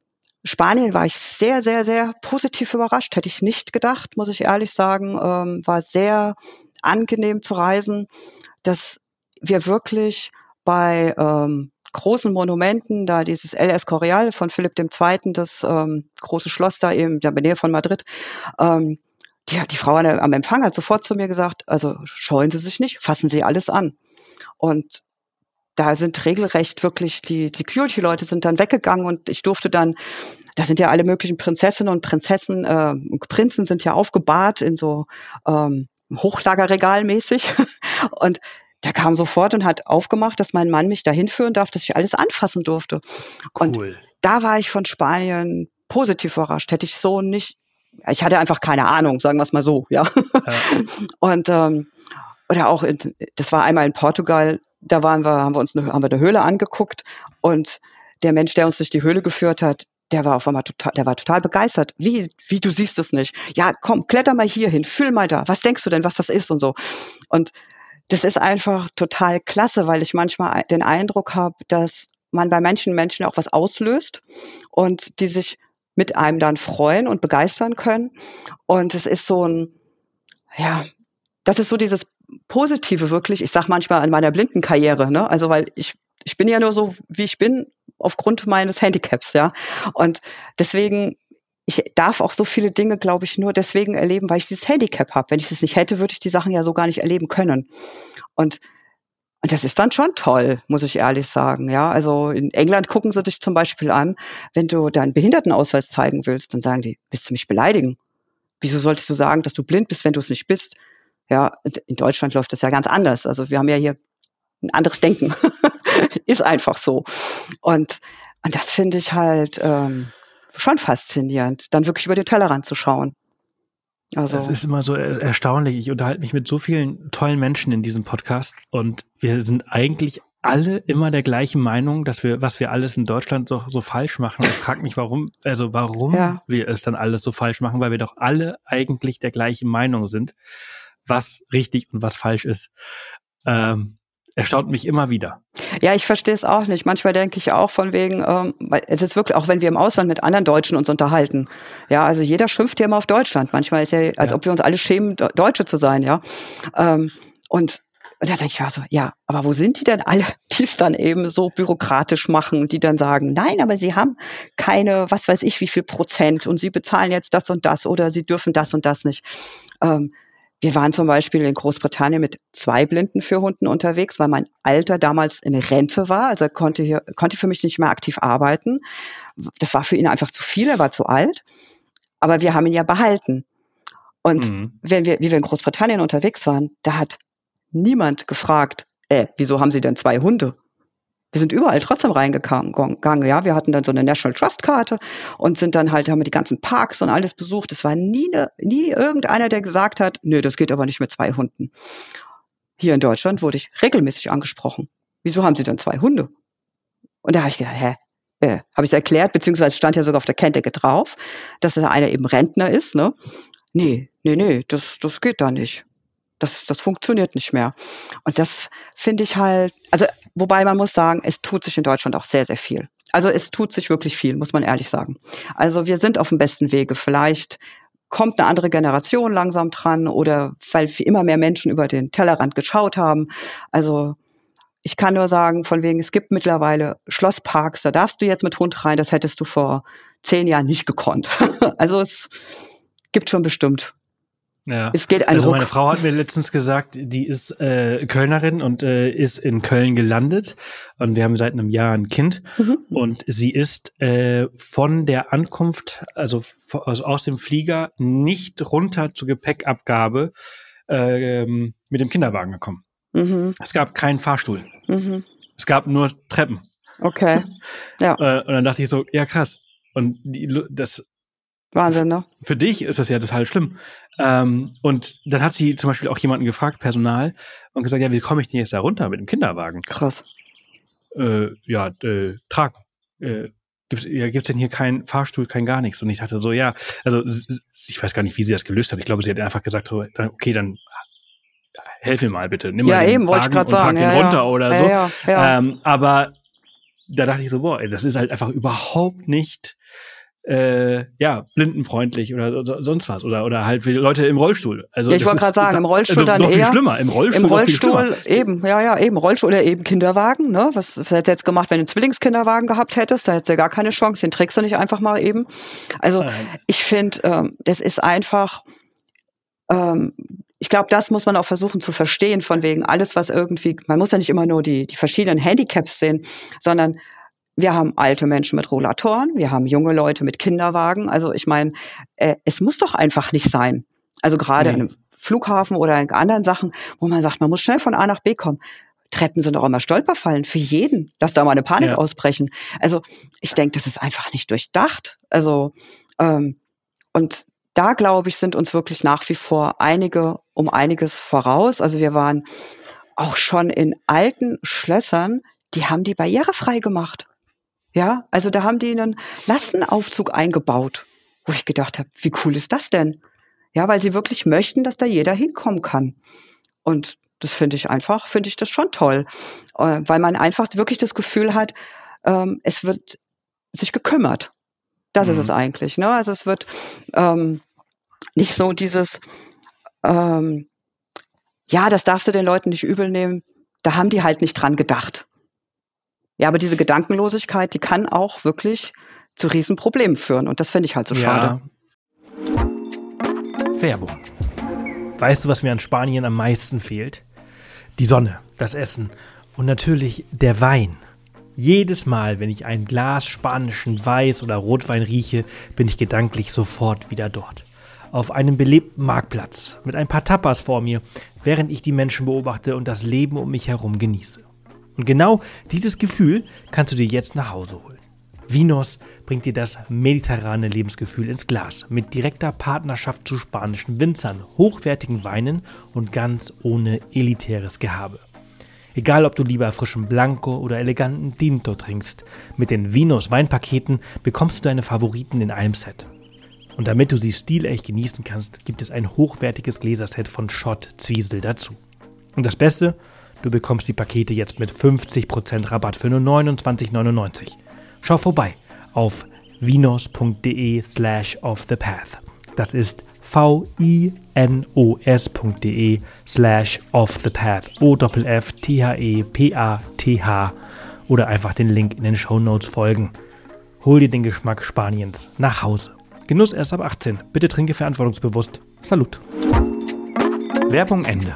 Spanien war ich sehr, sehr, sehr positiv überrascht. Hätte ich nicht gedacht, muss ich ehrlich sagen. Ähm, war sehr angenehm zu reisen, dass wir wirklich bei ähm, großen Monumenten, da dieses El Escorial von Philipp der Zweite., das ähm, große Schloss da eben in der Nähe von Madrid, ähm, die, die Frau am Empfang hat sofort zu mir gesagt, also scheuen Sie sich nicht, fassen Sie alles an. Und da sind regelrecht wirklich, die Security-Leute sind dann weggegangen und ich durfte dann, da sind ja alle möglichen Prinzessinnen und Prinzessin, äh, Prinzen sind ja aufgebahrt in so ähm, Hochlagerregal mäßig und der kam sofort und hat aufgemacht, dass mein Mann mich dahin führen darf, dass ich alles anfassen durfte. Cool. Und da war ich von Spanien positiv überrascht. Hätte ich so nicht, ich hatte einfach keine Ahnung, sagen wir es mal so, ja. ja. Und ähm, oder auch, in, das war einmal in Portugal, da waren wir, haben wir uns eine, haben wir eine Höhle angeguckt und der Mensch, der uns durch die Höhle geführt hat, der war auf einmal total, der war total begeistert. Wie, wie, du siehst es nicht. Ja, komm, kletter mal hier hin, fühl mal da. Was denkst du denn, was das ist und so. Und das ist einfach total klasse, weil ich manchmal den Eindruck habe, dass man bei manchen Menschen auch was auslöst und die sich mit einem dann freuen und begeistern können. Und es ist so ein, ja, das ist so dieses Positive wirklich. Ich sag manchmal an meiner Blindenkarriere, ne? Also weil ich ich bin ja nur so, wie ich bin, aufgrund meines Handicaps, ja. Und deswegen, ich darf auch so viele Dinge, glaube ich, nur deswegen erleben, weil ich dieses Handicap habe. Wenn ich das nicht hätte, würde ich die Sachen ja so gar nicht erleben können. Und und das ist dann schon toll, muss ich ehrlich sagen, ja. Also in England gucken sie dich zum Beispiel an, wenn du deinen Behindertenausweis zeigen willst, dann sagen die, willst du mich beleidigen? Wieso solltest du sagen, dass du blind bist, wenn du es nicht bist? Ja, in Deutschland läuft das ja ganz anders. Also wir haben ja hier ein anderes Denken. Ist einfach so. Und, und das finde ich halt ähm, schon faszinierend, dann wirklich über den Tellerrand zu schauen. Also, das ist immer so erstaunlich. Ich unterhalte mich mit so vielen tollen Menschen in diesem Podcast und wir sind eigentlich alle immer der gleichen Meinung, dass wir, was wir alles in Deutschland so, so falsch machen. Ich frage mich, warum, also warum ja. wir es dann alles so falsch machen, weil wir doch alle eigentlich der gleichen Meinung sind, was richtig und was falsch ist. Ähm, erstaunt mich immer wieder. Ja, ich verstehe es auch nicht. Manchmal denke ich auch von wegen, ähm, weil es ist wirklich, auch wenn wir im Ausland mit anderen Deutschen uns unterhalten. Ja, also jeder schimpft ja immer auf Deutschland. Manchmal ist ja, als ja. ob wir uns alle schämen, Deutsche zu sein, ja. Ähm, und Und da denke ich mir so, ja, aber wo sind die denn alle, die es dann eben so bürokratisch machen und die dann sagen, nein, aber sie haben keine, was weiß ich, wie viel Prozent und sie bezahlen jetzt das und das oder sie dürfen das und das nicht. Ähm, wir waren zum Beispiel in Großbritannien mit zwei Blindenführhunden unterwegs, weil mein Alter damals in Rente war. Also er konnte hier, konnte für mich nicht mehr aktiv arbeiten. Das war für ihn einfach zu viel, er war zu alt. Aber wir haben ihn ja behalten. Und mhm. wenn wir, wie wir in Großbritannien unterwegs waren, da hat niemand gefragt, äh, wieso haben Sie denn zwei Hunde? Wir sind überall trotzdem reingegangen, ja. Wir hatten dann so eine National Trust Karte und sind dann halt, haben wir die ganzen Parks und alles besucht. Es war nie, ne, nie irgendeiner, der gesagt hat, nö, das geht aber nicht mit zwei Hunden. Hier in Deutschland wurde ich regelmäßig angesprochen. Wieso haben Sie denn zwei Hunde? Und da habe ich gedacht, hä? Äh, habe ich es erklärt, beziehungsweise stand ja sogar auf der Kenntdecke drauf, dass der eine eben Rentner ist, ne? Nee, nee, nee, das, das geht da nicht. Das, das funktioniert nicht mehr. Und das finde ich halt, also, wobei man muss sagen, es tut sich in Deutschland auch sehr, sehr viel. Also es tut sich wirklich viel, muss man ehrlich sagen. Also wir sind auf dem besten Wege. Vielleicht kommt eine andere Generation langsam dran oder weil immer mehr Menschen über den Tellerrand geschaut haben. Also ich kann nur sagen, von wegen, es gibt mittlerweile Schlossparks, da darfst du jetzt mit Hund rein, das hättest du vor zehn Jahren nicht gekonnt. Also es gibt schon bestimmt. Ja. Es geht ein also Ruck. Meine Frau hat mir letztens gesagt, die ist äh, Kölnerin und äh, ist in Köln gelandet und wir haben seit einem Jahr ein Kind mhm. und sie ist äh, von der Ankunft, also, also aus dem Flieger nicht runter zur Gepäckabgabe äh, mit dem Kinderwagen gekommen. Mhm. Es gab keinen Fahrstuhl. Mhm. Es gab nur Treppen. Okay. Ja. äh, und dann dachte ich so, ja krass. Und die, das Wahnsinn, ne? Für dich ist das ja total schlimm. Ähm, und dann hat sie zum Beispiel auch jemanden gefragt, Personal, und gesagt, ja, wie komme ich denn jetzt da runter mit dem Kinderwagen? Krass. Äh, ja, äh, tragen. Äh, gibt's, ja, gibt's denn hier keinen Fahrstuhl, kein gar nichts? Und ich dachte so, ja, also ich weiß gar nicht, wie sie das gelöst hat. Ich glaube, sie hat einfach gesagt so, okay, dann helf mir mal bitte. Nimm ja, mal den eben, wollte ich gerade sagen. Trag den ja, runter ja. oder ja, so. Ja, ja. Ähm, aber da dachte ich so, boah, das ist halt einfach überhaupt nicht Äh, ja, blindenfreundlich oder so, sonst was. Oder oder halt für Leute im Rollstuhl. Also ja, ich wollte gerade sagen, im Rollstuhl dann noch eher. Viel schlimmer. Im Rollstuhl, Im Rollstuhl noch viel schlimmer. eben, ja, ja, eben. Rollstuhl oder eben Kinderwagen. Ne? Was, was hättest du jetzt gemacht, wenn du einen Zwillingskinderwagen gehabt hättest? Da hättest du ja gar keine Chance. Den trägst du nicht einfach mal eben. Also ähm. ich finde, ähm, das ist einfach, ähm, ich glaube, das muss man auch versuchen zu verstehen, von wegen alles, was irgendwie, man muss ja nicht immer nur die, die verschiedenen Handicaps sehen, sondern wir haben alte Menschen mit Rollatoren, wir haben junge Leute mit Kinderwagen. Also ich meine, äh, es muss doch einfach nicht sein. Also gerade nee. an einem Flughafen oder in anderen Sachen, wo man sagt, man muss schnell von A nach B kommen. Treppen sind doch immer Stolperfallen für jeden. Lass da mal eine Panik ja. ausbrechen. Also ich denke, das ist einfach nicht durchdacht. Also ähm, und da, glaube ich, sind uns wirklich nach wie vor einige um einiges voraus. Also wir waren auch schon in alten Schlössern, die haben die barrierefrei gemacht. Ja, also da haben die einen Lastenaufzug eingebaut, wo ich gedacht habe, wie cool ist das denn? Ja, weil sie wirklich möchten, dass da jeder hinkommen kann. Und das finde ich einfach, finde ich das schon toll, äh, weil man einfach wirklich das Gefühl hat, ähm, es wird sich gekümmert. Das mhm. ist es eigentlich. Ne? Also es wird ähm, nicht so dieses, ähm, ja, das darfst du den Leuten nicht übel nehmen, da haben die halt nicht dran gedacht. Ja, aber diese Gedankenlosigkeit, die kann auch wirklich zu Riesenproblemen führen. Und das finde ich halt so schade. Ja. Werbung. Weißt du, was mir an Spanien am meisten fehlt? Die Sonne, das Essen und natürlich der Wein. Jedes Mal, wenn ich ein Glas spanischen Weiß- oder Rotwein rieche, bin ich gedanklich sofort wieder dort. Auf einem belebten Marktplatz mit ein paar Tapas vor mir, während ich die Menschen beobachte und das Leben um mich herum genieße. Und genau dieses Gefühl kannst du dir jetzt nach Hause holen. Vinos bringt dir das mediterrane Lebensgefühl ins Glas mit direkter Partnerschaft zu spanischen Winzern, hochwertigen Weinen und ganz ohne elitäres Gehabe. Egal, ob du lieber frischen Blanco oder eleganten Tinto trinkst, mit den Vinos Weinpaketen bekommst du deine Favoriten in einem Set. Und damit du sie stilecht genießen kannst, gibt es ein hochwertiges Gläserset von Schott Zwiesel dazu. Und das Beste? Du bekommst die Pakete jetzt mit fünfzig Prozent Rabatt für nur neunundzwanzig neunundneunzig. Schau vorbei auf vinos.de slash off the path. Das ist V-I-N-O-S.de slash off the path. O-F-F-T-H-E-P-A-T-H. Oder einfach den Link in den Shownotes folgen. Hol dir den Geschmack Spaniens nach Hause. Genuss erst ab achtzehn. Bitte trinke verantwortungsbewusst. Salut. Werbung Ende.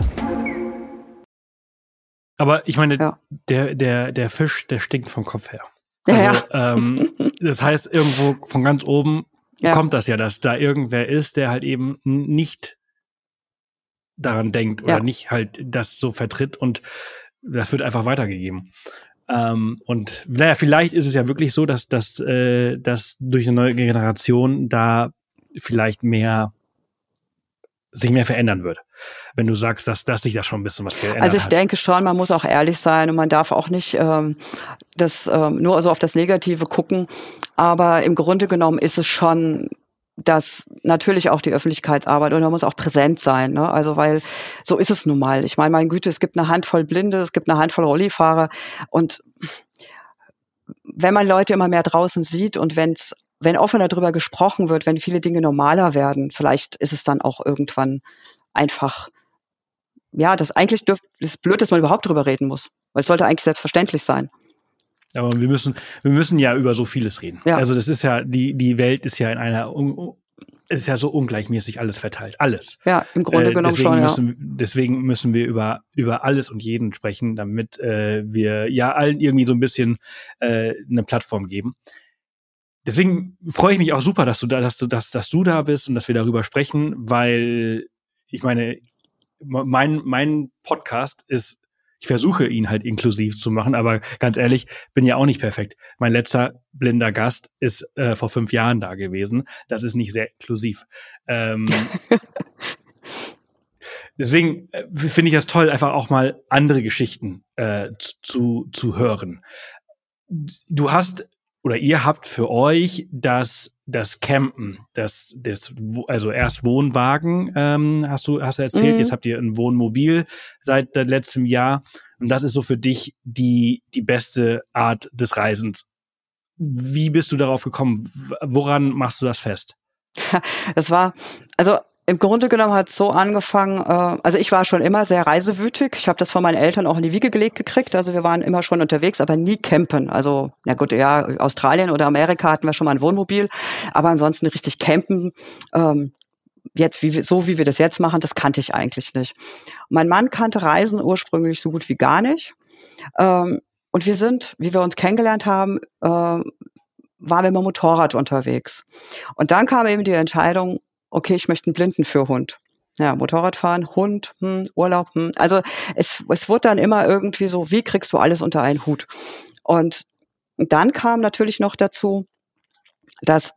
Aber ich meine, ja. der, der, der Fisch, der stinkt vom Kopf her. Also, ja, ja. Ähm, das heißt, irgendwo von ganz oben ja. kommt das ja, dass da irgendwer ist, der halt eben nicht daran denkt oder ja. nicht halt das so vertritt und das wird einfach weitergegeben. Ähm, und naja, vielleicht ist es ja wirklich so, dass, dass, äh, dass durch eine neue Generation da vielleicht mehr sich mehr verändern wird, wenn du sagst, dass, dass sich da schon ein bisschen was geändert hat. Also ich hat. denke schon, man muss auch ehrlich sein und man darf auch nicht ähm, das ähm, nur so auf das Negative gucken, aber im Grunde genommen ist es schon, dass natürlich auch die Öffentlichkeitsarbeit und da muss auch präsent sein, ne? Also weil so ist es nun mal. Ich meine, meine Güte, es gibt eine Handvoll Blinde, es gibt eine Handvoll Rollifahrer und wenn man Leute immer mehr draußen sieht und wenn's wenn offener darüber gesprochen wird, wenn viele Dinge normaler werden, vielleicht ist es dann auch irgendwann einfach, ja, das eigentlich dürf, ist blöd, dass man überhaupt drüber reden muss, weil es sollte eigentlich selbstverständlich sein. Aber wir müssen, wir müssen ja über so vieles reden. Ja. Also das ist ja, die, die Welt ist ja in einer, es ist ja so ungleichmäßig alles verteilt. Alles. Ja, im Grunde äh, genommen schon, müssen, ja. Deswegen müssen wir über, über alles und jeden sprechen, damit äh, wir ja allen irgendwie so ein bisschen äh, eine Plattform geben. Deswegen freue ich mich auch super, dass du da, dass du, dass, dass du da bist und dass wir darüber sprechen, weil ich meine, mein, mein Podcast ist, ich versuche ihn halt inklusiv zu machen, aber ganz ehrlich, bin ja auch nicht perfekt. Mein letzter blinder Gast ist äh, vor fünf Jahren da gewesen. Das ist nicht sehr inklusiv. Ähm, deswegen äh, finde ich das toll, einfach auch mal andere Geschichten äh, zu, zu hören. Du hast oder ihr habt für euch das das Campen, das das also erst Wohnwagen, ähm, hast du hast du erzählt, mhm. Jetzt habt ihr ein Wohnmobil seit letztem Jahr und das ist so für dich die die beste Art des Reisens. Wie bist du darauf gekommen? Woran machst du das fest? Es war also im Grunde genommen hat es so angefangen, äh, also ich war schon immer sehr reisewütig. Ich habe das von meinen Eltern auch in die Wiege gelegt gekriegt. Also wir waren immer schon unterwegs, aber nie campen. Also na gut, ja, Australien oder Amerika hatten wir schon mal ein Wohnmobil, aber ansonsten richtig campen, ähm, jetzt wie wir, so wie wir das jetzt machen, das kannte ich eigentlich nicht. Mein Mann kannte Reisen ursprünglich so gut wie gar nicht. Ähm, und wir sind, wie wir uns kennengelernt haben, äh, waren wir mit dem Motorrad unterwegs. Und dann kam eben die Entscheidung, okay, ich möchte einen Blindenführhund. Ja, Motorradfahren, Hund, hm, Urlaub, hm. Also es, es wurde dann immer irgendwie so, wie kriegst du alles unter einen Hut? Und dann kam natürlich noch dazu, dass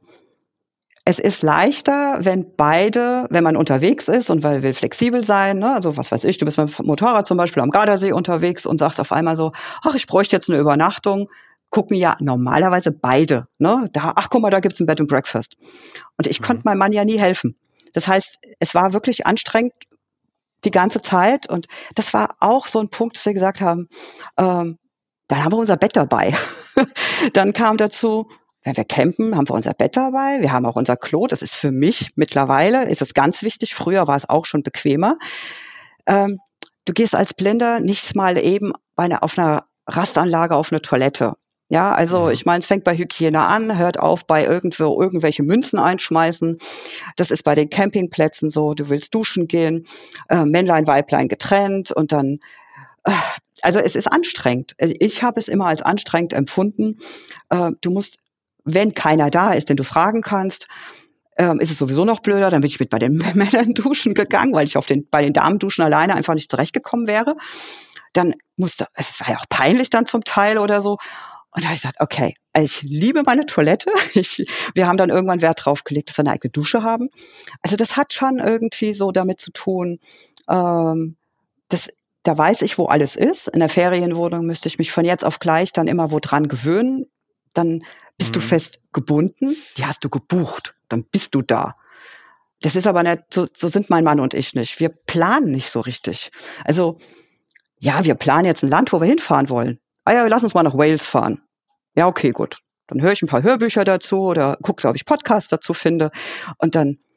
es ist leichter, wenn beide, wenn man unterwegs ist und weil will flexibel sein, ne? Also was weiß ich, du bist mit dem Motorrad zum Beispiel am Gardasee unterwegs und sagst auf einmal so, ach, ich bräuchte jetzt eine Übernachtung. Gucken ja normalerweise beide, ne? Da, ach guck mal, da gibt's ein Bed and Breakfast. Und ich mhm. konnte meinem Mann ja nie helfen. Das heißt, es war wirklich anstrengend die ganze Zeit. Und das war auch so ein Punkt, dass wir gesagt haben, ähm, dann haben wir unser Bett dabei. Dann kam dazu, wenn wir campen, haben wir unser Bett dabei. Wir haben auch unser Klo. Das ist für mich mittlerweile, ist es ganz wichtig. Früher war es auch schon bequemer. Ähm, du gehst als Blinder nicht mal eben bei einer, auf einer Rastanlage auf eine Toilette. Ja, also ich meine, es fängt bei Hygiene an, hört auf bei irgendwo irgendwelche Münzen einschmeißen. Das ist bei den Campingplätzen so, du willst duschen gehen, äh, Männlein, Weiblein getrennt und dann, äh, also es ist anstrengend. Ich habe es immer als anstrengend empfunden. Äh, du musst, wenn keiner da ist, den du fragen kannst, äh, ist es sowieso noch blöder, dann bin ich mit bei den Männern duschen gegangen, weil ich auf den, bei den Damen duschen alleine einfach nicht zurechtgekommen wäre. Dann musste, es war ja auch peinlich dann zum Teil oder so. Und da habe ich gesagt, okay, also ich liebe meine Toilette. Ich, wir haben dann irgendwann Wert drauf gelegt, dass wir eine eigene Dusche haben. Also das hat schon irgendwie so damit zu tun, ähm, dass, da weiß ich, wo alles ist. In der Ferienwohnung müsste ich mich von jetzt auf gleich dann immer wo dran gewöhnen. Dann bist mhm. du fest gebunden. Die hast du gebucht. Dann bist du da. Das ist aber nicht, so, so sind mein Mann und ich nicht. Wir planen nicht so richtig. Also ja, wir planen jetzt ein Land, wo wir hinfahren wollen. Ah ja, lass uns mal nach Wales fahren. Ja, okay, gut. Dann höre ich ein paar Hörbücher dazu oder gucke, ob ich Podcasts dazu finde. Und dann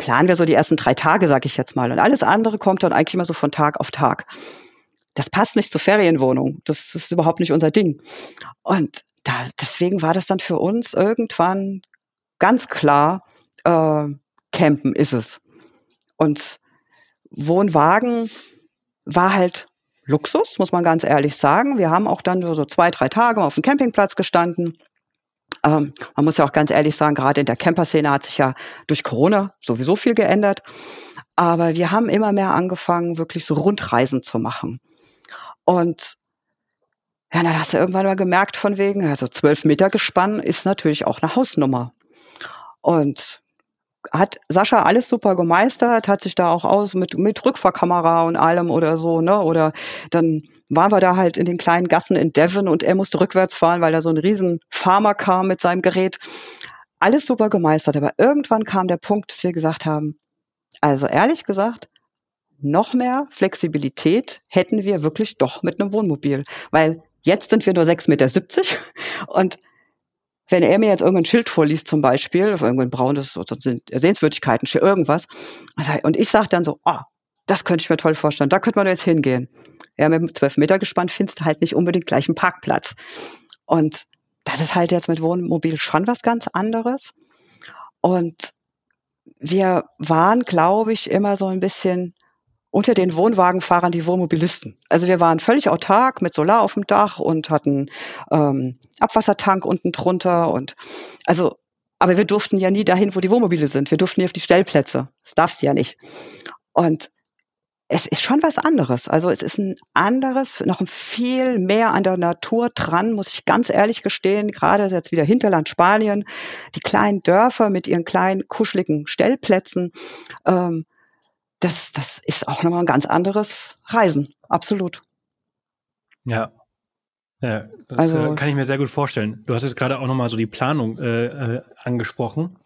planen wir so die ersten drei Tage, sag ich jetzt mal. Und alles andere kommt dann eigentlich immer so von Tag auf Tag. Das passt nicht zur Ferienwohnung. Das, das ist überhaupt nicht unser Ding. Und da, deswegen war das dann für uns irgendwann ganz klar, äh, Campen ist es. Und Wohnwagen war halt Luxus, muss man ganz ehrlich sagen. Wir haben auch dann so zwei, drei Tage auf dem Campingplatz gestanden. Ähm, man muss ja auch ganz ehrlich sagen, gerade in der Camperszene hat sich ja durch Corona sowieso viel geändert. Aber wir haben immer mehr angefangen, wirklich so Rundreisen zu machen. Und ja, dann hast du irgendwann mal gemerkt von wegen, also zwölf Meter Gespann ist natürlich auch eine Hausnummer. Und hat Sascha alles super gemeistert, hat sich da auch aus mit, mit Rückfahrkamera und allem oder so, ne? Oder dann waren wir da halt in den kleinen Gassen in Devon und er musste rückwärts fahren, weil da so ein riesen Farmer kam mit seinem Gerät. Alles super gemeistert. Aber irgendwann kam der Punkt, dass wir gesagt haben, also ehrlich gesagt, noch mehr Flexibilität hätten wir wirklich doch mit einem Wohnmobil. Weil jetzt sind wir nur sechs Meter siebzig und wenn er mir jetzt irgendein Schild vorliest zum Beispiel, auf irgendein braunes Sehenswürdigkeiten, irgendwas, und ich sage dann so, oh, das könnte ich mir toll vorstellen, da könnte man jetzt hingehen. Ja, mit dem zwölf Meter Gespann findest du halt nicht unbedingt gleich einen Parkplatz. Und das ist halt jetzt mit Wohnmobil schon was ganz anderes. Und wir waren, glaube ich, immer so ein bisschen unter den Wohnwagenfahrern die Wohnmobilisten. Also wir waren völlig autark mit Solar auf dem Dach und hatten ähm, Abwassertank unten drunter und also, aber wir durften ja nie dahin, wo die Wohnmobile sind. Wir durften nie auf die Stellplätze. Das darfst du ja nicht. Und es ist schon was anderes. Also es ist ein anderes, noch viel mehr an der Natur dran, muss ich ganz ehrlich gestehen. Gerade jetzt wieder Hinterland Spanien, die kleinen Dörfer mit ihren kleinen kuscheligen Stellplätzen. Ähm, Das, das ist auch nochmal ein ganz anderes Reisen, absolut. Ja, ja das also, kann ich mir sehr gut vorstellen. Du hast jetzt gerade auch nochmal so die Planung äh, äh, angesprochen.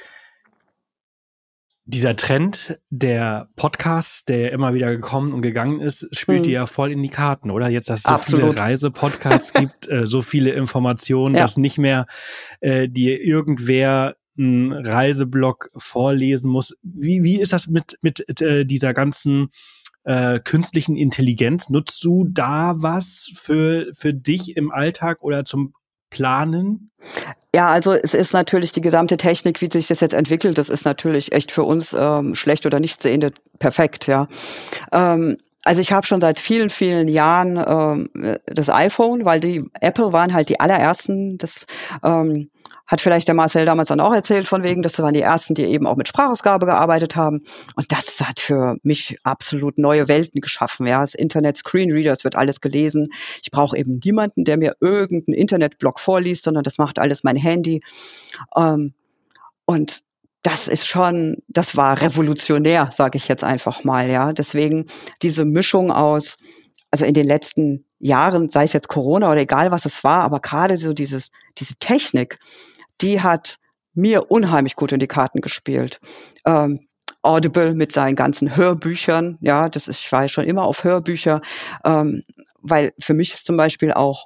Dieser Trend der Podcasts, der immer wieder gekommen und gegangen ist, spielt dir ja voll in die Karten, oder? Jetzt, dass es so absolut. viele Reisepodcasts gibt, äh, so viele Informationen, ja. dass nicht mehr äh, dir irgendwer einen Reiseblog vorlesen muss. Wie, wie ist das mit, mit äh, dieser ganzen äh, künstlichen Intelligenz? Nutzt du da was für, für dich im Alltag oder zum Planen? Ja, also es ist natürlich die gesamte Technik, wie sich das jetzt entwickelt, das ist natürlich echt für uns ähm, schlecht oder nicht sehende perfekt, ja. Ähm, Also ich habe schon seit vielen, vielen Jahren ähm, das iPhone, weil die Apple waren halt die allerersten. Das ähm, hat vielleicht der Marcel damals dann auch erzählt von wegen, das waren die ersten, die eben auch mit Sprachausgabe gearbeitet haben. Und das hat für mich absolut neue Welten geschaffen. Ja, das Internet Screenreader, es wird alles gelesen. Ich brauche eben niemanden, der mir irgendeinen Internetblog vorliest, sondern das macht alles mein Handy. Ähm, und Das ist schon, das war revolutionär, sage ich jetzt einfach mal, ja. Deswegen diese Mischung aus, also in den letzten Jahren, sei es jetzt Corona oder egal was es war, aber gerade so dieses, diese Technik, die hat mir unheimlich gut in die Karten gespielt. Ähm, Audible mit seinen ganzen Hörbüchern, ja, das ist, ich war ja schon immer auf Hörbücher, ähm, weil für mich ist zum Beispiel auch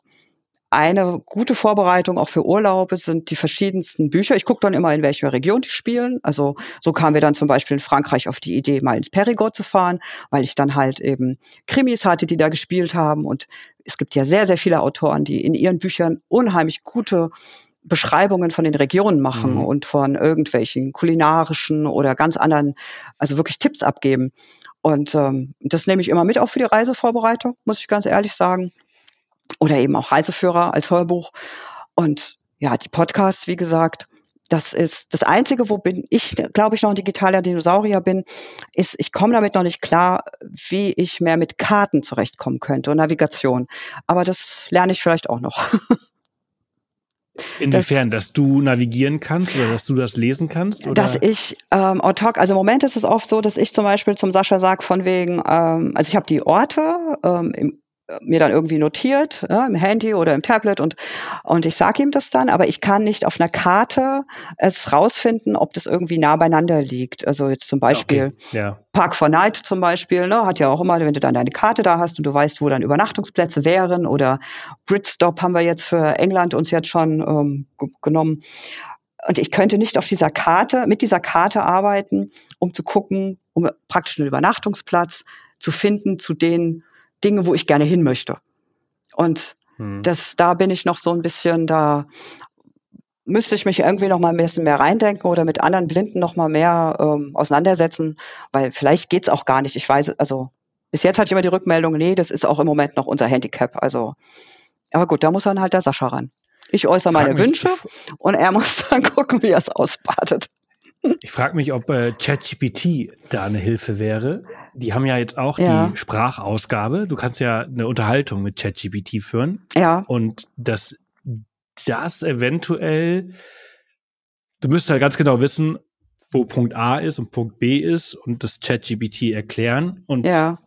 eine gute Vorbereitung auch für Urlaube sind die verschiedensten Bücher. Ich gucke dann immer, in welcher Region die spielen. Also so kamen wir dann zum Beispiel in Frankreich auf die Idee, mal ins Périgord zu fahren, weil ich dann halt eben Krimis hatte, die da gespielt haben. Und es gibt ja sehr, sehr viele Autoren, die in ihren Büchern unheimlich gute Beschreibungen von den Regionen machen mhm. und von irgendwelchen kulinarischen oder ganz anderen, also wirklich Tipps abgeben. Und ähm, das nehme ich immer mit auch für die Reisevorbereitung, muss ich ganz ehrlich sagen. Oder eben auch Reiseführer als Hörbuch. Und ja, die Podcasts, wie gesagt, das ist das Einzige, wo bin ich, glaube ich, noch ein digitaler Dinosaurier bin, ist, ich komme damit noch nicht klar, wie ich mehr mit Karten zurechtkommen könnte und Navigation. Aber das lerne ich vielleicht auch noch. Inwiefern, das, dass du navigieren kannst oder dass du das lesen kannst? Oder? Dass ich ähm, autark, also im Moment ist es oft so, dass ich zum Beispiel zum Sascha sage von wegen, ähm, also ich habe die Orte ähm, im mir dann irgendwie notiert, ja, im Handy oder im Tablet und und ich sage ihm das dann, aber ich kann nicht auf einer Karte es rausfinden, ob das irgendwie nah beieinander liegt. Also jetzt zum Beispiel okay. ja. Park for Night zum Beispiel, ne, hat ja auch immer, wenn du dann deine Karte da hast und du weißt, wo dann Übernachtungsplätze wären oder Britstop haben wir jetzt für England uns jetzt schon ähm, g- genommen. und ich könnte nicht auf dieser Karte, mit dieser Karte arbeiten, um zu gucken, um praktisch einen Übernachtungsplatz zu finden zu den Dingen, wo ich gerne hin möchte. Und hm. das, da bin ich noch so ein bisschen, da müsste ich mich irgendwie noch mal ein bisschen mehr reindenken oder mit anderen Blinden noch mal mehr ähm, auseinandersetzen, weil vielleicht geht's auch gar nicht. Ich weiß, also bis jetzt hatte ich immer die Rückmeldung, nee, das ist auch im Moment noch unser Handicap. Also, aber gut, da muss dann halt der Sascha ran. Ich äußere meine mich, Wünsche ich, und er muss dann gucken, wie er es ausbadet. Ich frage mich, ob äh, ChatGPT da eine Hilfe wäre. Die haben ja jetzt auch ja. die Sprachausgabe. Du kannst ja eine Unterhaltung mit ChatGPT führen. Ja. Und das, das eventuell, du müsstest halt ganz genau wissen, wo Punkt A ist und Punkt B ist und das ChatGPT erklären. Und ja.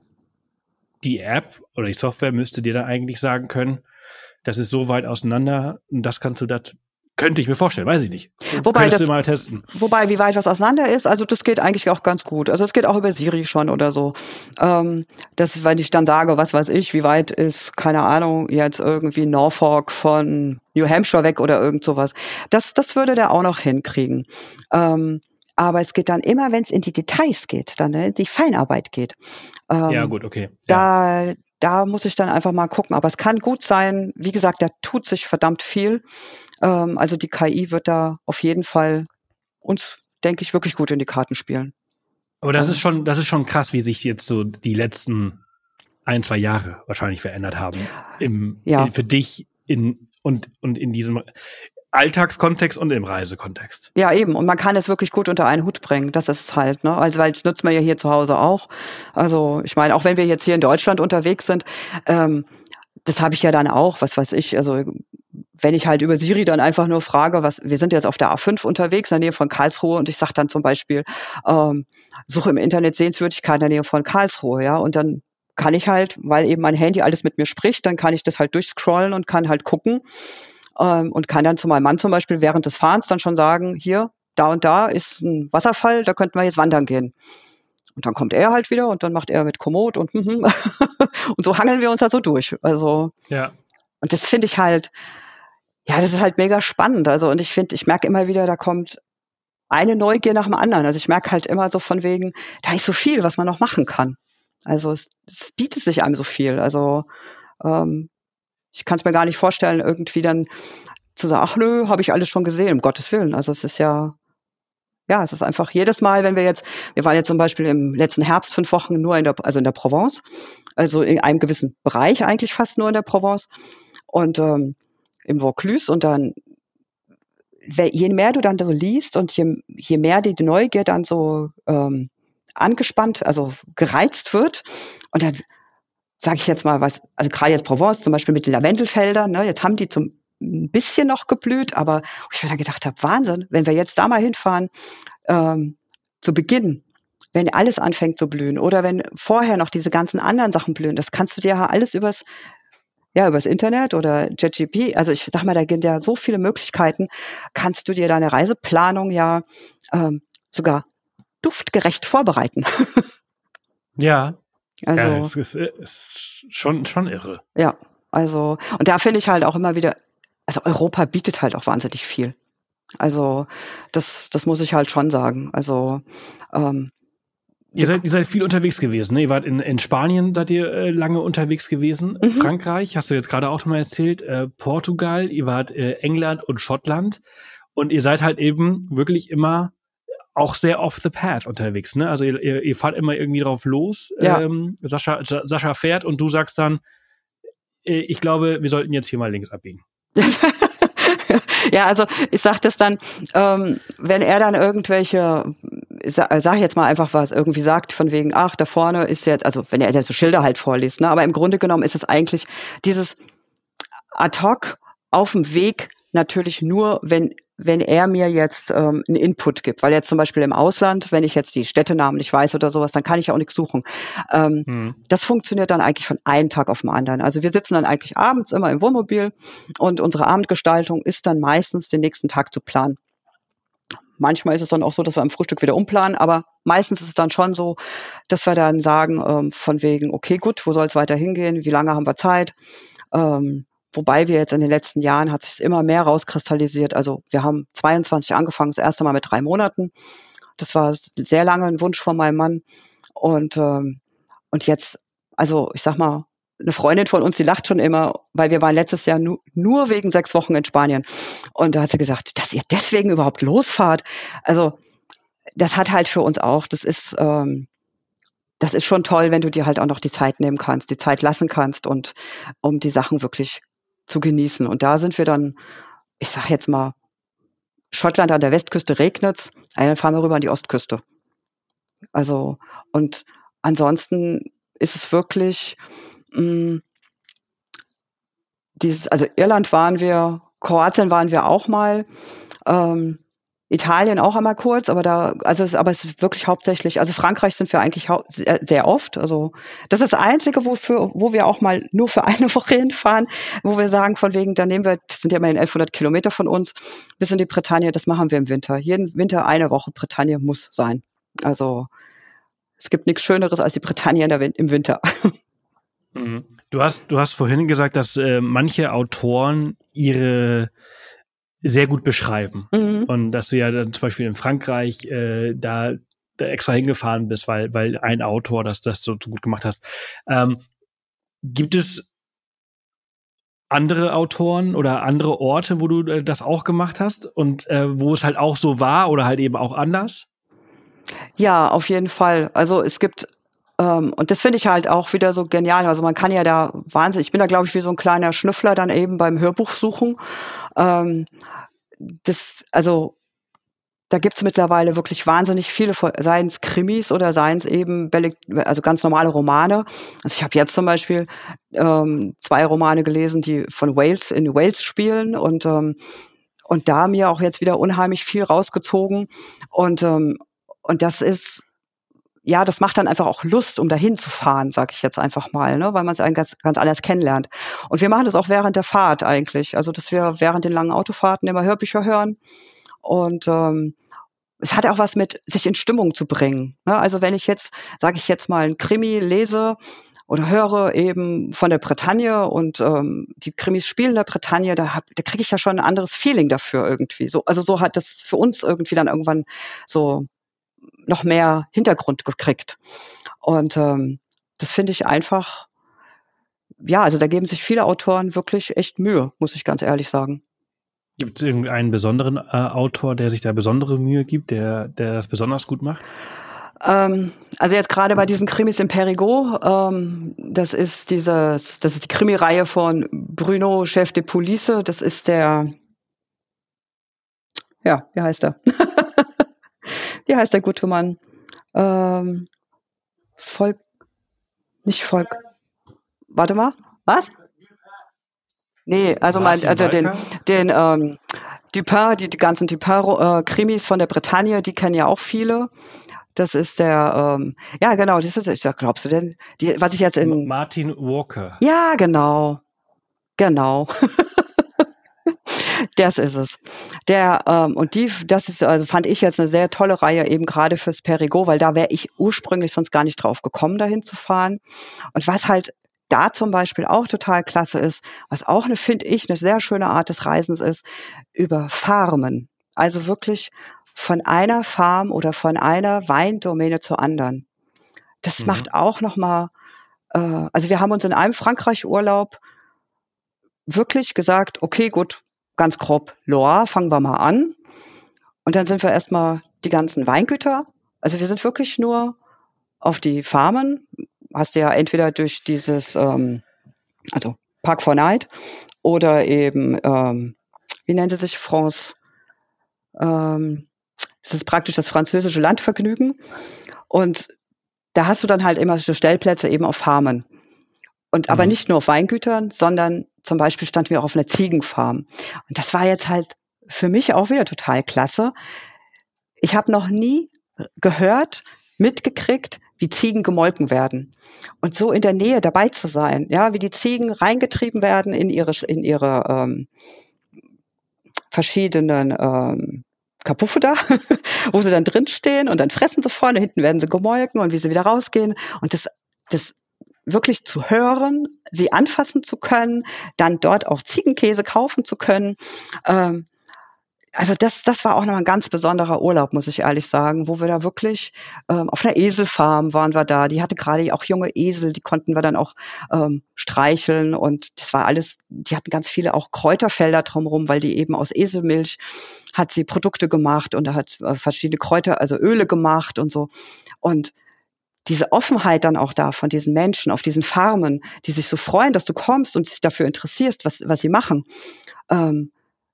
die App oder die Software müsste dir dann eigentlich sagen können, das ist so weit auseinander und das kannst du das, könnte ich mir vorstellen, weiß ich nicht. Wobei Könntest das, du mal testen. Wobei, wie weit was auseinander ist, also das geht eigentlich auch ganz gut. Also es geht auch über Siri schon oder so. Ähm, das, wenn ich dann sage, was weiß ich, wie weit ist, keine Ahnung, jetzt irgendwie Norfolk von New Hampshire weg oder irgend sowas. Das, das würde der auch noch hinkriegen. Ähm, aber es geht dann immer, wenn es in die Details geht, dann in die Feinarbeit geht. Ähm, ja, gut, okay. Da, ja. da muss ich dann einfach mal gucken. Aber es kann gut sein, wie gesagt, da tut sich verdammt viel. Ähm, also die K I wird da auf jeden Fall uns, denke ich, wirklich gut in die Karten spielen. Aber das also. ist schon, das ist schon krass, wie sich jetzt so die letzten ein, zwei Jahre wahrscheinlich verändert haben. Im, ja. in, für dich in, und, und in diesem Alltagskontext und im Reisekontext. Ja, eben. Und man kann es wirklich gut unter einen Hut bringen. Das ist es halt, ne? Also, weil das nutzen wir ja hier zu Hause auch. Also, ich meine, auch wenn wir jetzt hier in Deutschland unterwegs sind, ähm, das habe ich ja dann auch, was weiß ich, also, wenn ich halt über Siri dann einfach nur frage, was, wir sind jetzt auf der A fünf unterwegs in der Nähe von Karlsruhe und ich sage dann zum Beispiel, ähm, suche im Internet Sehenswürdigkeiten in der Nähe von Karlsruhe, ja, und dann kann ich halt, weil eben mein Handy alles mit mir spricht, dann kann ich das halt durchscrollen und kann halt gucken, und kann dann zu meinem Mann zum Beispiel während des Fahrens dann schon sagen, hier, da und da ist ein Wasserfall, da könnten wir jetzt wandern gehen. Und dann kommt er halt wieder und dann macht er mit Komoot und und so hangeln wir uns da so durch. Also ja. Und das finde ich halt, ja, das ist halt mega spannend. Also und ich finde, ich merke immer wieder, da kommt eine Neugier nach dem anderen. Also ich merke halt immer so von wegen, da ist so viel, was man noch machen kann. Also es, es bietet sich einem so viel. Also ähm, ich kann es mir gar nicht vorstellen, irgendwie dann zu sagen, ach nö, habe ich alles schon gesehen, um Gottes Willen. Also es ist ja, ja, es ist einfach jedes Mal, wenn wir jetzt, wir waren jetzt zum Beispiel im letzten Herbst fünf Wochen nur in der, also in der Provence, also in einem gewissen Bereich eigentlich fast nur in der Provence und ähm, im Vaucluse und dann, je mehr du dann so liest und je, je mehr die Neugier dann so ähm, angespannt, also gereizt wird und dann sage ich jetzt mal was, also gerade jetzt Provence zum Beispiel mit den Lavendelfeldern, ne, jetzt haben die zum ein bisschen noch geblüht, aber ich mir dann gedacht habe, Wahnsinn, wenn wir jetzt da mal hinfahren, ähm, zu Beginn, wenn alles anfängt zu blühen oder wenn vorher noch diese ganzen anderen Sachen blühen, das kannst du dir ja alles übers, ja, übers Internet oder ChatGPT, also ich sag mal, da gibt ja so viele Möglichkeiten, kannst du dir deine Reiseplanung ja ähm, sogar duftgerecht vorbereiten. Ja. Also, ja, es ist, es ist schon, schon irre. Ja, also, und da finde ich halt auch immer wieder, also Europa bietet halt auch wahnsinnig viel. Also, das, das muss ich halt schon sagen. Also, ähm, Ihr seid, ihr seid viel unterwegs gewesen, ne? Ihr wart in, in Spanien, seid ihr äh, lange unterwegs gewesen. Mhm. Frankreich, hast du jetzt gerade auch schon mal erzählt. Äh, Portugal, ihr wart äh, England und Schottland. Und ihr seid halt eben wirklich immer auch sehr off the path unterwegs, ne? Also ihr, ihr, ihr fahrt immer irgendwie drauf los. Ja. Ähm, Sascha, Sascha fährt und du sagst dann, äh, ich glaube, wir sollten jetzt hier mal links abbiegen. Ja, also ich sag das dann, ähm, wenn er dann irgendwelche, sag, sag ich jetzt mal einfach was, irgendwie sagt von wegen, ach, da vorne ist jetzt, also wenn er so Schilder halt vorliest, ne? Aber im Grunde genommen ist es eigentlich dieses ad hoc auf dem Weg natürlich nur, wenn wenn er mir jetzt ähm, einen Input gibt. Weil jetzt zum Beispiel im Ausland, wenn ich jetzt die Städtenamen nicht weiß oder sowas, dann kann ich ja auch nichts suchen. Ähm, hm. Das funktioniert dann eigentlich von einem Tag auf den anderen. Also wir sitzen dann eigentlich abends immer im Wohnmobil und unsere Abendgestaltung ist dann meistens den nächsten Tag zu planen. Manchmal ist es dann auch so, dass wir am Frühstück wieder umplanen, aber meistens ist es dann schon so, dass wir dann sagen, ähm, von wegen, okay, gut, wo soll es weiter hingehen? Wie lange haben wir Zeit? Ähm, wobei wir jetzt in den letzten Jahren hat sich immer mehr rauskristallisiert. Also wir haben zweiundzwanzig angefangen, das erste Mal mit drei Monaten. Das war sehr lange ein Wunsch von meinem Mann. Und, ähm, und jetzt, also ich sag mal, eine Freundin von uns, die lacht schon immer, weil wir waren letztes Jahr nu, nur wegen sechs Wochen in Spanien. Und da hat sie gesagt, dass ihr deswegen überhaupt losfahrt. Also das hat halt für uns auch, das ist, ähm, das ist schon toll, wenn du dir halt auch noch die Zeit nehmen kannst, die Zeit lassen kannst und um die Sachen wirklich zu genießen. Und da sind wir dann, ich sag jetzt mal, Schottland an der Westküste regnet's, dann fahren wir rüber an die Ostküste. Also, und ansonsten ist es wirklich, mh, dieses, also Irland waren wir, Kroatien waren wir auch mal, ähm, Italien auch einmal kurz, aber da, also es, aber es ist wirklich hauptsächlich, also Frankreich sind wir eigentlich hau- sehr, sehr oft. Also das ist das Einzige, wofür, wo wir auch mal nur für eine Woche hinfahren, wo wir sagen, von wegen, da nehmen wir, das sind ja immerhin elfhundert Kilometer von uns, bis in die Bretagne, das machen wir im Winter. Jeden Winter eine Woche Bretagne muss sein. Also es gibt nichts Schöneres als die Bretagne in der Win- im Winter. Mhm. Du hast, du hast vorhin gesagt, dass äh, manche Autoren ihre sehr gut beschreiben. Mhm. Und dass du ja dann zum Beispiel in Frankreich äh, da, da extra hingefahren bist, weil, weil ein Autor das, das so, so gut gemacht hast. Ähm, gibt es andere Autoren oder andere Orte, wo du äh, das auch gemacht hast und äh, wo es halt auch so war oder halt eben auch anders? Ja, auf jeden Fall. Also es gibt, ähm, und das finde ich halt auch wieder so genial. Also man kann ja da wahnsinnig, ich bin da glaube ich wie so ein kleiner Schnüffler dann eben beim Hörbuch suchen. Ähm, das, also da gibt's mittlerweile wirklich wahnsinnig viele, seien es Krimis oder seien es eben also ganz normale Romane. Also ich habe jetzt zum Beispiel ähm, zwei Romane gelesen, die von Wales in Wales spielen und ähm, und da mir auch jetzt wieder unheimlich viel rausgezogen und ähm, und das ist ja, das macht dann einfach auch Lust, um dahin zu fahren, sage ich jetzt einfach mal, ne, weil man es ganz, ganz anders kennenlernt. Und wir machen das auch während der Fahrt eigentlich, also dass wir während den langen Autofahrten immer Hörbücher hören. Und ähm, es hat auch was mit, sich in Stimmung zu bringen. Ne? Also wenn ich jetzt, sage ich jetzt mal, ein Krimi lese oder höre eben von der Bretagne und ähm, die Krimis spielen in der Bretagne, da, hab, da kriege ich ja schon ein anderes Feeling dafür irgendwie. So, also so hat das für uns irgendwie dann irgendwann so noch mehr Hintergrund gekriegt. Und ähm, das finde ich einfach, ja, also da geben sich viele Autoren wirklich echt Mühe, muss ich ganz ehrlich sagen. Gibt es irgendeinen besonderen äh, Autor, der sich da besondere Mühe gibt, der, der das besonders gut macht? Ähm, also jetzt gerade bei diesen Krimis im Périgord, ähm, das ist dieses, das ist die Krimireihe von Bruno, Chef de Police, das ist der, ja, wie heißt er? Wie heißt der gute Mann? Ähm, Volk, nicht Volk. Warte mal, was? Nee, also mein, also den, den ähm, Dupin, die, die ganzen Dupin-Krimis von der Bretagne, die kennen ja auch viele. Das ist der, ähm, ja genau, das ist, ich sag, glaubst du denn, die, was ich jetzt in... Martin Walker. Ja, genau, genau. Das ist es. Der, ähm, und die, das ist, also fand ich jetzt eine sehr tolle Reihe, eben gerade fürs Périgord, weil da wäre ich ursprünglich sonst gar nicht drauf gekommen, dahin zu fahren. Und was halt da zum Beispiel auch total klasse ist, was auch eine, finde ich, eine sehr schöne Art des Reisens ist, über Farmen. Also wirklich von einer Farm oder von einer Weindomäne zur anderen. Das mhm. macht auch nochmal, äh, also wir haben uns in einem Frankreich-Urlaub wirklich gesagt, okay, gut, ganz grob, Loire, fangen wir mal an. Und dann sind wir erstmal die ganzen Weingüter. Also wir sind wirklich nur auf die Farmen. Hast du ja entweder durch dieses, ähm, also Park four Night oder eben, ähm, wie nennt es sich, France, ähm, es ist praktisch das französische Landvergnügen. Und da hast du dann halt immer so Stellplätze eben auf Farmen. Und mhm. aber nicht nur auf Weingütern, sondern zum Beispiel standen wir auch auf einer Ziegenfarm. Und das war jetzt halt für mich auch wieder total klasse. Ich habe noch nie gehört, mitgekriegt, wie Ziegen gemolken werden. Und so in der Nähe dabei zu sein, ja, wie die Ziegen reingetrieben werden in ihre, in ihre ähm, verschiedenen ähm, Kapuffe da, wo sie dann drin stehen und dann fressen sie vorne, hinten werden sie gemolken und wie sie wieder rausgehen. Und das, das wirklich zu hören, sie anfassen zu können, dann dort auch Ziegenkäse kaufen zu können. Ähm, Also das, das war auch noch ein ganz besonderer Urlaub, muss ich ehrlich sagen, wo wir da wirklich ähm, auf einer Eselfarm waren wir da. Die hatte gerade auch junge Esel, die konnten wir dann auch ähm, streicheln und das war alles, die hatten ganz viele auch Kräuterfelder drumherum, weil die eben aus Eselmilch hat sie Produkte gemacht und hat äh, verschiedene Kräuter, also Öle gemacht und so. Und diese Offenheit dann auch da von diesen Menschen auf diesen Farmen, die sich so freuen, dass du kommst und dich dafür interessierst, was, was sie machen, ähm,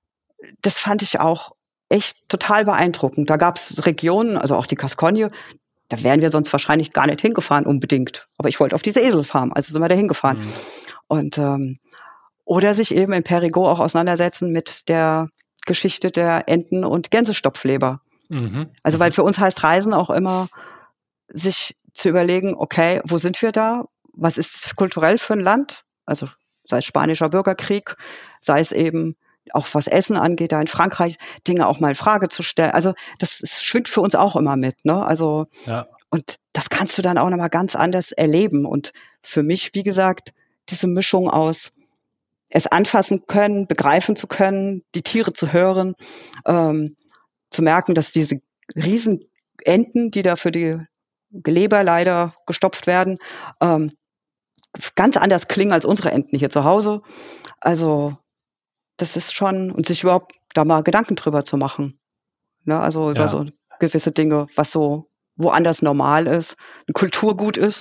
das fand ich auch echt total beeindruckend. Da gab es Regionen, also auch die Gascogne, da wären wir sonst wahrscheinlich gar nicht hingefahren unbedingt. Aber ich wollte auf diese Eselfarm, also sind wir da hingefahren. Mhm. Und ähm, oder sich eben in Périgord auch auseinandersetzen mit der Geschichte der Enten- und Gänsestopfleber. Mhm. Also weil für uns heißt Reisen auch immer, sich zu überlegen, okay, wo sind wir da? Was ist es kulturell für ein Land? Also sei es spanischer Bürgerkrieg, sei es eben auch was Essen angeht, da in Frankreich Dinge auch mal in Frage zu stellen. Also das, das schwingt für uns auch immer mit, ne? Also ja. Und das kannst du dann auch nochmal ganz anders erleben. Und für mich, wie gesagt, diese Mischung aus es anfassen können, begreifen zu können, die Tiere zu hören, ähm, zu merken, dass diese riesen Enten, die da für die Geleber leider gestopft werden, ähm, ganz anders klingen als unsere Enten hier zu Hause. Also das ist schon, und sich überhaupt da mal Gedanken drüber zu machen. Ne? Also über ja. so gewisse Dinge, was so woanders normal ist, ein Kulturgut ist.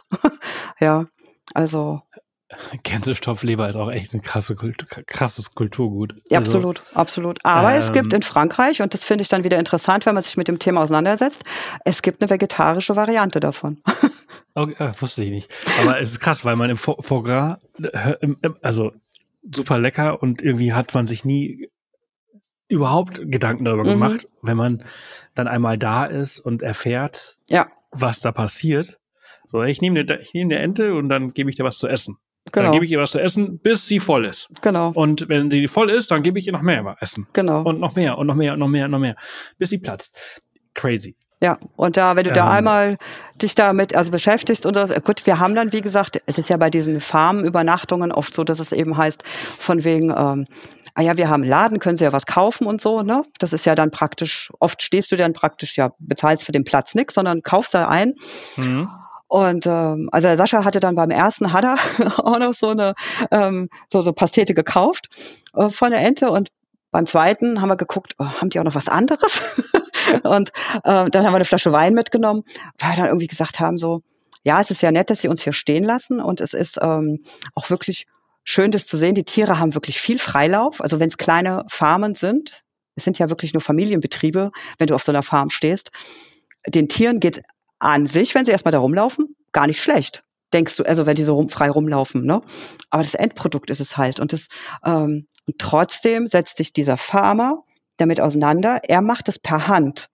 Ja, also. Gänsestoffleber ist auch echt ein krasse Kultur, krasses Kulturgut. Ja, also, absolut, absolut. Aber ähm, es gibt in Frankreich, und das finde ich dann wieder interessant, wenn man sich mit dem Thema auseinandersetzt, es gibt eine vegetarische Variante davon. Okay, ach, wusste ich nicht. Aber es ist krass, weil man im Foie Gras, also super lecker und irgendwie hat man sich nie überhaupt Gedanken darüber mhm. gemacht, wenn man dann einmal da ist und erfährt, ja. was da passiert. So, ich nehme eine, ich nehme eine Ente und dann gebe ich dir was zu essen. Genau. Dann gebe ich ihr was zu essen, bis sie voll ist. Genau. Und wenn sie voll ist, dann gebe ich ihr noch mehr Essen. Genau. Und noch mehr und noch mehr und noch mehr und noch mehr, bis sie platzt. Crazy. Ja, und da, wenn du da ähm, einmal dich damit also beschäftigst und so, gut, wir haben dann, wie gesagt, es ist ja bei diesen Farmenübernachtungen oft so, dass es eben heißt, von wegen, ähm, ah ja, wir haben einen Laden, können Sie ja was kaufen und so, ne? Das ist ja dann praktisch, oft stehst du dann praktisch, ja, bezahlst für den Platz nichts, sondern kaufst da ein. Mhm. Und ähm, also der Sascha hatte dann beim ersten, hat er auch noch so eine ähm, so, so Pastete gekauft äh, von der Ente und beim zweiten haben wir geguckt, oh, haben die auch noch was anderes? Und äh, dann haben wir eine Flasche Wein mitgenommen, weil wir dann irgendwie gesagt haben, so, ja, es ist ja nett, dass sie uns hier stehen lassen und es ist ähm, auch wirklich schön, das zu sehen. Die Tiere haben wirklich viel Freilauf, also wenn es kleine Farmen sind, es sind ja wirklich nur Familienbetriebe, wenn du auf so einer Farm stehst, den Tieren geht an sich, wenn sie erstmal da rumlaufen, gar nicht schlecht. Denkst du, also wenn die so rum, frei rumlaufen, ne? Aber das Endprodukt ist es halt. Und das ähm, und trotzdem setzt sich dieser Farmer damit auseinander. Er macht es per Hand.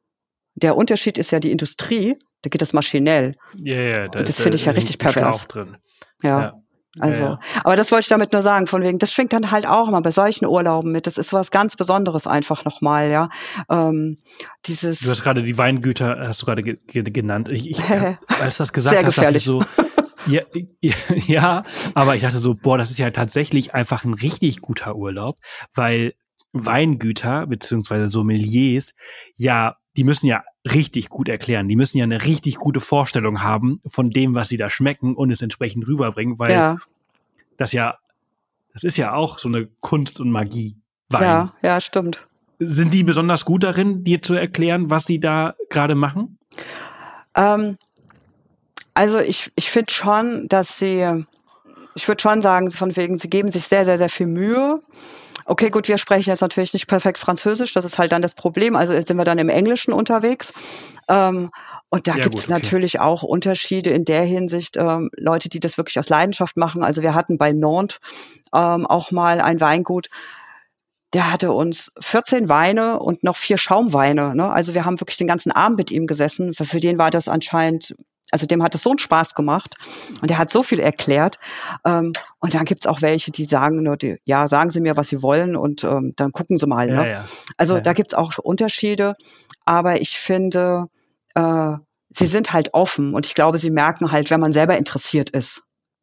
Der Unterschied ist ja die Industrie, da geht das maschinell. Ja, yeah, da und das finde ich ja richtig pervers. Drin. Ja. ja. Also, ja, ja. Aber das wollte ich damit nur sagen, von wegen, das schwingt dann halt auch immer bei solchen Urlauben mit. Das ist was ganz Besonderes einfach nochmal, ja. Ähm, dieses. Du hast gerade die Weingüter, hast du gerade ge- ge- genannt. Ich, ich, als du das gesagt Sehr hast, gefährlich. dachte ich so, ja, ja, ja, aber ich dachte so, boah, das ist ja tatsächlich einfach ein richtig guter Urlaub, weil Weingüter beziehungsweise Sommeliers, ja, die müssen ja richtig gut erklären. Die müssen ja eine richtig gute Vorstellung haben von dem, was sie da schmecken und es entsprechend rüberbringen, weil ja. das ja, das ist ja auch so eine Kunst und Magie. Wein. Ja, ja, stimmt. Sind die besonders gut darin, dir zu erklären, was sie da gerade machen? Ähm, also ich, ich finde schon, dass sie, ich würde schon sagen, von wegen, sie geben sich sehr, sehr, sehr viel Mühe. Okay, gut, wir sprechen jetzt natürlich nicht perfekt Französisch, das ist halt dann das Problem, also jetzt sind wir dann im Englischen unterwegs. Ähm, und da ja, gibt es okay. natürlich auch Unterschiede in der Hinsicht, ähm, Leute, die das wirklich aus Leidenschaft machen. Also wir hatten bei Nantes ähm, auch mal ein Weingut, der hatte uns vierzehn Weine und noch vier Schaumweine. Ne? Also wir haben wirklich den ganzen Abend mit ihm gesessen. Für, für den war das anscheinend, also dem hat das so einen Spaß gemacht und er hat so viel erklärt. Ähm, und dann gibt's auch welche, die sagen nur, die, ja, sagen Sie mir, was Sie wollen und ähm, dann gucken Sie mal. Ne? Ja, ja. Also ja. da gibt's auch Unterschiede. Aber ich finde, äh, sie sind halt offen und ich glaube, sie merken halt, wenn man selber interessiert ist.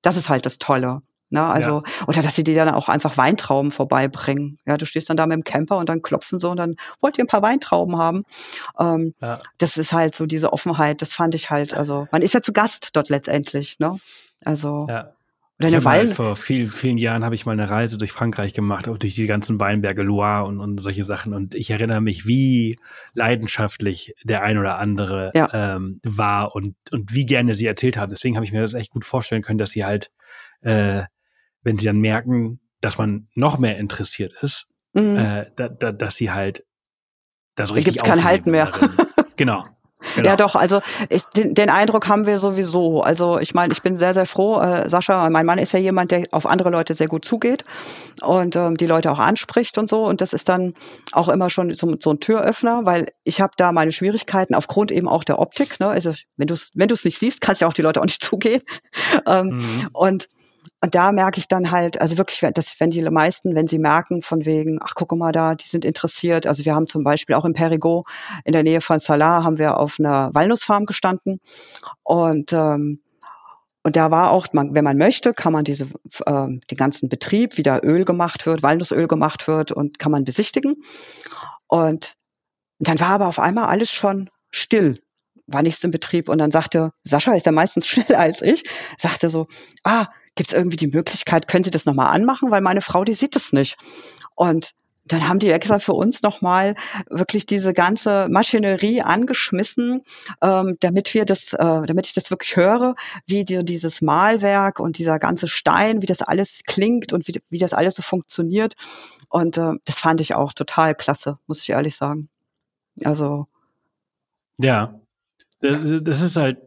Das ist halt das Tolle. Ne, also, ja. Oder dass sie dir dann auch einfach Weintrauben vorbeibringen. Ja, du stehst dann da mit dem Camper und dann klopfen so und dann wollt ihr ein paar Weintrauben haben. Ähm, ja. Das ist halt so diese Offenheit, das fand ich halt, also, man ist ja zu Gast dort letztendlich, ne? Also, ja. Oder eine Wein. Halt vor vielen, vielen Jahren habe ich mal eine Reise durch Frankreich gemacht, auch durch die ganzen Weinberge, Loire und, und solche Sachen. Und ich erinnere mich, wie leidenschaftlich der ein oder andere ja. ähm, war und, und wie gerne sie erzählt haben. Deswegen habe ich mir das echt gut vorstellen können, dass sie halt, äh, wenn sie dann merken, dass man noch mehr interessiert ist, mhm. äh, da, da, dass sie halt das da richtig gibt's kein Halten mehr. Genau. Genau. Ja, doch, also ich, den, den Eindruck haben wir sowieso. Also ich meine, ich bin sehr, sehr froh. Äh, Sascha, mein Mann ist ja jemand, der auf andere Leute sehr gut zugeht und ähm, die Leute auch anspricht und so. Und das ist dann auch immer schon so, so ein Türöffner, weil ich habe da meine Schwierigkeiten aufgrund eben auch der Optik. Ne? Also wenn du es wenn du es nicht siehst, kannst ja auch die Leute auch nicht zugehen. ähm, mhm. Und Und da merke ich dann halt, also wirklich, dass wenn die meisten, wenn sie merken von wegen, ach guck mal da, die sind interessiert. Also wir haben zum Beispiel auch in Périgord in der Nähe von Salar haben wir auf einer Walnussfarm gestanden und ähm, und da war auch, man, wenn man möchte, kann man diese äh, den ganzen Betrieb, wie da Öl gemacht wird, Walnussöl gemacht wird und kann man besichtigen. Und dann war aber auf einmal alles schon still. War nichts im Betrieb und dann sagte, Sascha ist ja meistens schneller als ich, sagte so, ah, gibt es irgendwie die Möglichkeit, können Sie das nochmal anmachen, weil meine Frau, die sieht das nicht. Und dann haben die extra für uns nochmal wirklich diese ganze Maschinerie angeschmissen, ähm, damit wir das, äh, damit ich das wirklich höre, wie die, dieses Mahlwerk und dieser ganze Stein, wie das alles klingt und wie, wie das alles so funktioniert. Und äh, das fand ich auch total klasse, muss ich ehrlich sagen. Also ja. Das, das ist halt,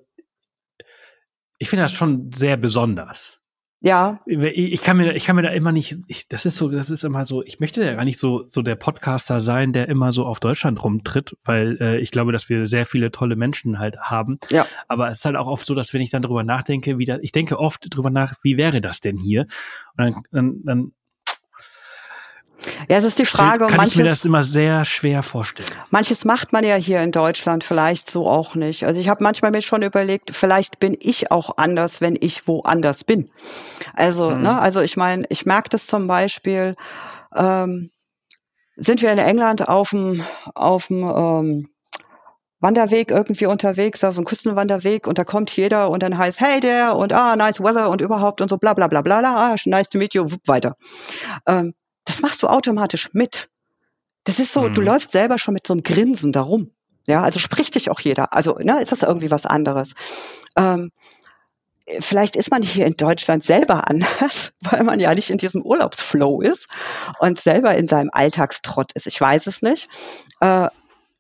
ich finde das schon sehr besonders. Ja. Ich kann mir, ich kann mir da immer nicht, ich, das ist so, das ist immer so, ich möchte ja gar nicht so, so der Podcaster sein, der immer so auf Deutschland rumtritt, weil äh, ich glaube, dass wir sehr viele tolle Menschen halt haben. Ja. Aber es ist halt auch oft so, dass wenn ich dann drüber nachdenke, wie da, ich denke oft drüber nach, wie wäre das denn hier? Und dann, dann, dann ja, es ist die Frage. Kann manches, ich mir das immer sehr schwer vorstellen. Manches macht man ja hier in Deutschland vielleicht so auch nicht. Also ich habe manchmal mir schon überlegt, vielleicht bin ich auch anders, wenn ich woanders bin. Also, mhm. ne, also ich meine, ich merke das zum Beispiel, ähm, sind wir in England auf dem auf dem ähm, Wanderweg irgendwie unterwegs, auf einem Küstenwanderweg und da kommt jeder und dann heißt, hey there und ah, nice weather und überhaupt und so bla bla bla bla, ah, nice to meet you, weiter. Ähm, Das machst du automatisch mit. Das ist so, mhm. du läufst selber schon mit so einem Grinsen da rum. Ja, also spricht dich auch jeder. Also, ne, ist das irgendwie was anderes? Ähm, vielleicht ist man hier in Deutschland selber anders, weil man ja nicht in diesem Urlaubsflow ist und selber in seinem Alltagstrott ist. Ich weiß es nicht. Äh,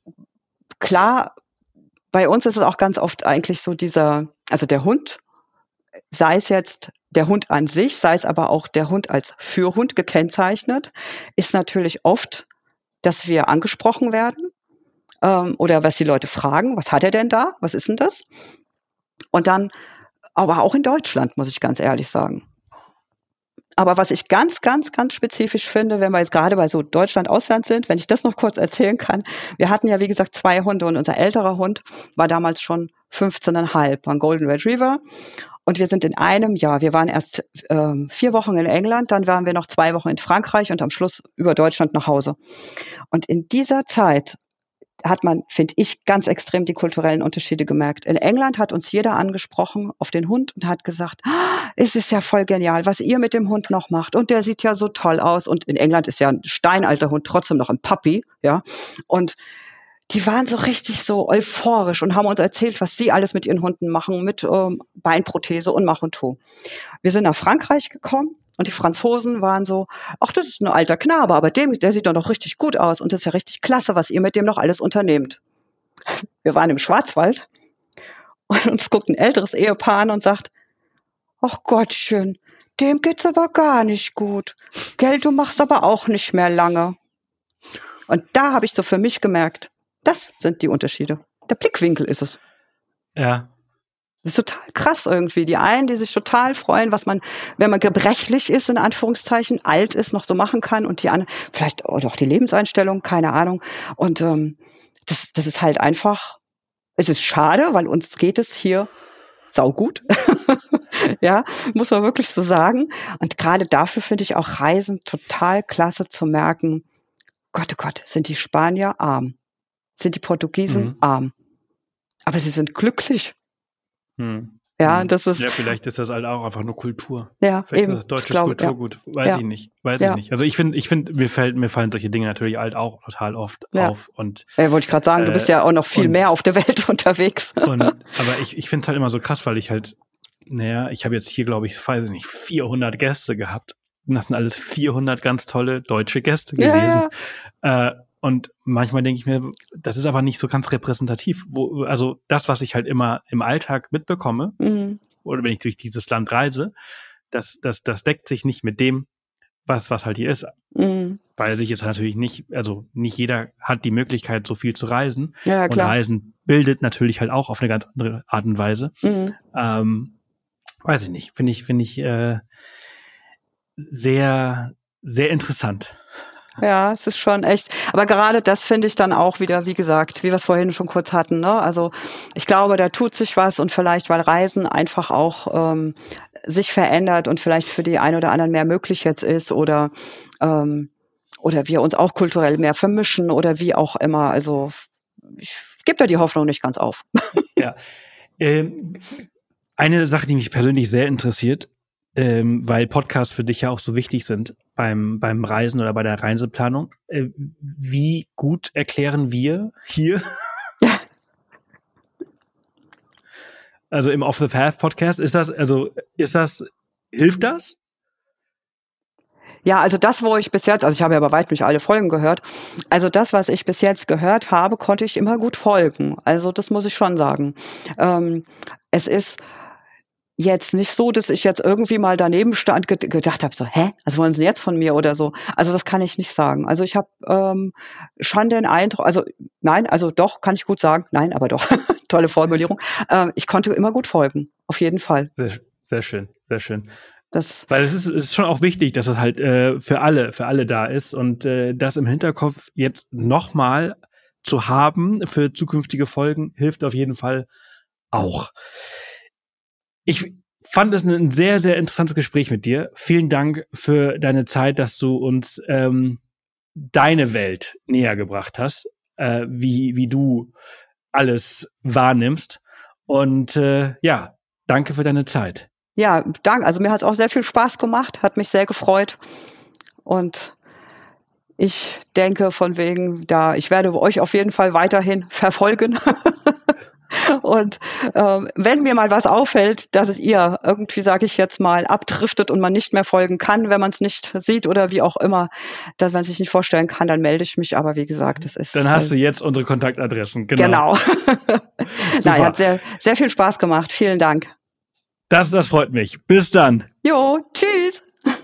klar, bei uns ist es auch ganz oft eigentlich so dieser, also der Hund, sei es jetzt der Hund an sich, sei es aber auch der Hund als Führhund gekennzeichnet, ist natürlich oft, dass wir angesprochen werden ähm, oder was die Leute fragen, was hat er denn da, was ist denn das? Und dann, aber auch in Deutschland, muss ich ganz ehrlich sagen. Aber was ich ganz, ganz, ganz spezifisch finde, wenn wir jetzt gerade bei so Deutschland-Ausland sind, wenn ich das noch kurz erzählen kann, wir hatten ja, wie gesagt, zwei Hunde und unser älterer Hund war damals schon fünfzehn Komma fünf, war ein Golden Retriever. Und wir sind in einem Jahr, wir waren erst ähm, vier Wochen in England, dann waren wir noch zwei Wochen in Frankreich und am Schluss über Deutschland nach Hause. Und in dieser Zeit hat man, finde ich, ganz extrem die kulturellen Unterschiede gemerkt. In England hat uns jeder angesprochen auf den Hund und hat gesagt, ah, es ist ja voll genial, was ihr mit dem Hund noch macht. Und der sieht ja so toll aus. Und in England ist ja ein steinalter Hund trotzdem noch ein Puppy, ja. Und die waren so richtig so euphorisch und haben uns erzählt, was sie alles mit ihren Hunden machen, mit ähm, Beinprothese und Mach und Tu. Wir sind nach Frankreich gekommen und die Franzosen waren so, ach, das ist ein alter Knabe, aber dem, der sieht doch noch richtig gut aus und das ist ja richtig klasse, was ihr mit dem noch alles unternehmt. Wir waren im Schwarzwald und uns guckt ein älteres Ehepaar an und sagt, ach Gottchen, dem geht's aber gar nicht gut. Gell, du machst aber auch nicht mehr lange. Und da habe ich so für mich gemerkt, das sind die Unterschiede. Der Blickwinkel ist es. Ja. Das ist total krass irgendwie. Die einen, die sich total freuen, was man, wenn man gebrechlich ist, in Anführungszeichen, alt ist, noch so machen kann. Und die anderen, vielleicht auch die Lebenseinstellung, keine Ahnung. Und ähm, das, das ist halt einfach, es ist schade, weil uns geht es hier saugut. Ja, muss man wirklich so sagen. Und gerade dafür finde ich auch Reisen total klasse zu merken, Gott, oh Gott, sind die Spanier arm, sind die Portugiesen Mhm. arm, aber sie sind glücklich. Hm. Ja, Hm. das ist, Ja, vielleicht ist das halt auch einfach nur Kultur. ja, Vielleicht eben, ist das ich deutsches glaube, ja, Kulturgut. Weiß ja, ich nicht. Weiß ja, ich nicht. Also ich finde, ich finde, mir fällt, mir fallen solche Dinge natürlich halt auch total oft ja. auf. Und, Äh, wollte ich gerade sagen, du bist äh, ja auch noch viel und, mehr auf der Welt unterwegs. und, aber ich, ich finde es halt immer so krass, weil ich halt, naja, ich habe jetzt hier, glaube ich, weiß ich nicht, vierhundert Gäste gehabt. Und das sind alles vierhundert ganz tolle deutsche Gäste Ja, gewesen. ja. Äh, und manchmal denke ich mir, das ist aber nicht so ganz repräsentativ. Wo, also das, was ich halt immer im Alltag mitbekomme, Mhm. oder wenn ich durch dieses Land reise, das, das, das deckt sich nicht mit dem, was, was halt hier ist. Mhm. Weil sich jetzt natürlich nicht, also nicht jeder hat die Möglichkeit, so viel zu reisen. Ja, Und klar. Reisen bildet natürlich halt auch auf eine ganz andere Art und Weise. Mhm. Ähm, weiß ich nicht. Finde ich, finde ich äh, sehr, sehr interessant. Ja, es ist schon echt. Aber gerade das finde ich dann auch wieder, wie gesagt, wie wir es vorhin schon kurz hatten. Ne? Also ich glaube, da tut sich was und vielleicht, weil Reisen einfach auch ähm, sich verändert und vielleicht für die ein oder anderen mehr möglich jetzt ist oder ähm, oder wir uns auch kulturell mehr vermischen oder wie auch immer. Also ich gebe da die Hoffnung nicht ganz auf. Ja. Ähm, eine Sache, die mich persönlich sehr interessiert, ähm, weil Podcasts für dich ja auch so wichtig sind beim, beim Reisen oder bei der Reiseplanung. Äh, wie gut erklären wir hier, also im Off the Path Podcast, ist das, also ist das, hilft das? Ja, also das, wo ich bis jetzt, also ich habe ja bei weitem nicht alle Folgen gehört, also das, was ich bis jetzt gehört habe, konnte ich immer gut folgen. Also das muss ich schon sagen. Ähm, es ist jetzt nicht so, dass ich jetzt irgendwie mal daneben stand, ge- gedacht habe, so, hä, was wollen Sie jetzt von mir oder so. Also das kann ich nicht sagen. Also ich habe ähm, schon den Eindruck, also nein, also doch, kann ich gut sagen, nein, aber doch, tolle Formulierung. Ähm, ich konnte immer gut folgen, auf jeden Fall. Sehr, sehr schön, sehr schön. Das, Weil es ist, es ist schon auch wichtig, dass es halt äh, für alle, für alle da ist und äh, das im Hinterkopf jetzt nochmal zu haben für zukünftige Folgen hilft auf jeden Fall auch. Ich fand es ein sehr, sehr interessantes Gespräch mit dir. Vielen Dank für deine Zeit, dass du uns ähm, deine Welt näher gebracht hast, äh, wie, wie du alles wahrnimmst. Und äh, ja, danke für deine Zeit. ja, danke. Also mir hat es auch sehr viel Spaß gemacht, hat mich sehr gefreut. Und ich denke von wegen, da ich werde euch auf jeden Fall weiterhin verfolgen. Und ähm, wenn mir mal was auffällt, dass es ihr irgendwie, sage ich jetzt mal, abdriftet und man nicht mehr folgen kann, wenn man es nicht sieht oder wie auch immer, dass man sich nicht vorstellen kann, dann melde ich mich. Aber wie gesagt, das ist... Dann hast äh, du jetzt unsere Kontaktadressen. Genau. Genau. Nein, hat sehr, sehr viel Spaß gemacht. Vielen Dank. Das, das freut mich. Bis dann. Jo, tschüss.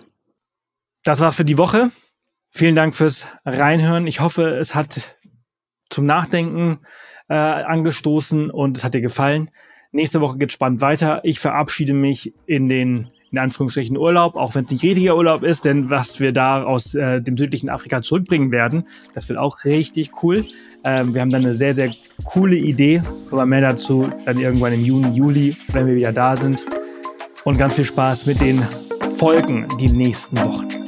Das war's für die Woche. Vielen Dank fürs Reinhören. Ich hoffe, es hat zum Nachdenken äh, angestoßen und es hat dir gefallen. Nächste Woche geht's spannend weiter. Ich verabschiede mich in den, in Anführungsstrichen, Urlaub, auch wenn es nicht richtiger Urlaub ist, denn was wir da aus äh, dem südlichen Afrika zurückbringen werden, das wird auch richtig cool. Ähm, wir haben dann eine sehr, sehr coole Idee, aber mehr dazu dann irgendwann im Juni, Juli, wenn wir wieder da sind. Und ganz viel Spaß mit den Folgen die nächsten Wochen.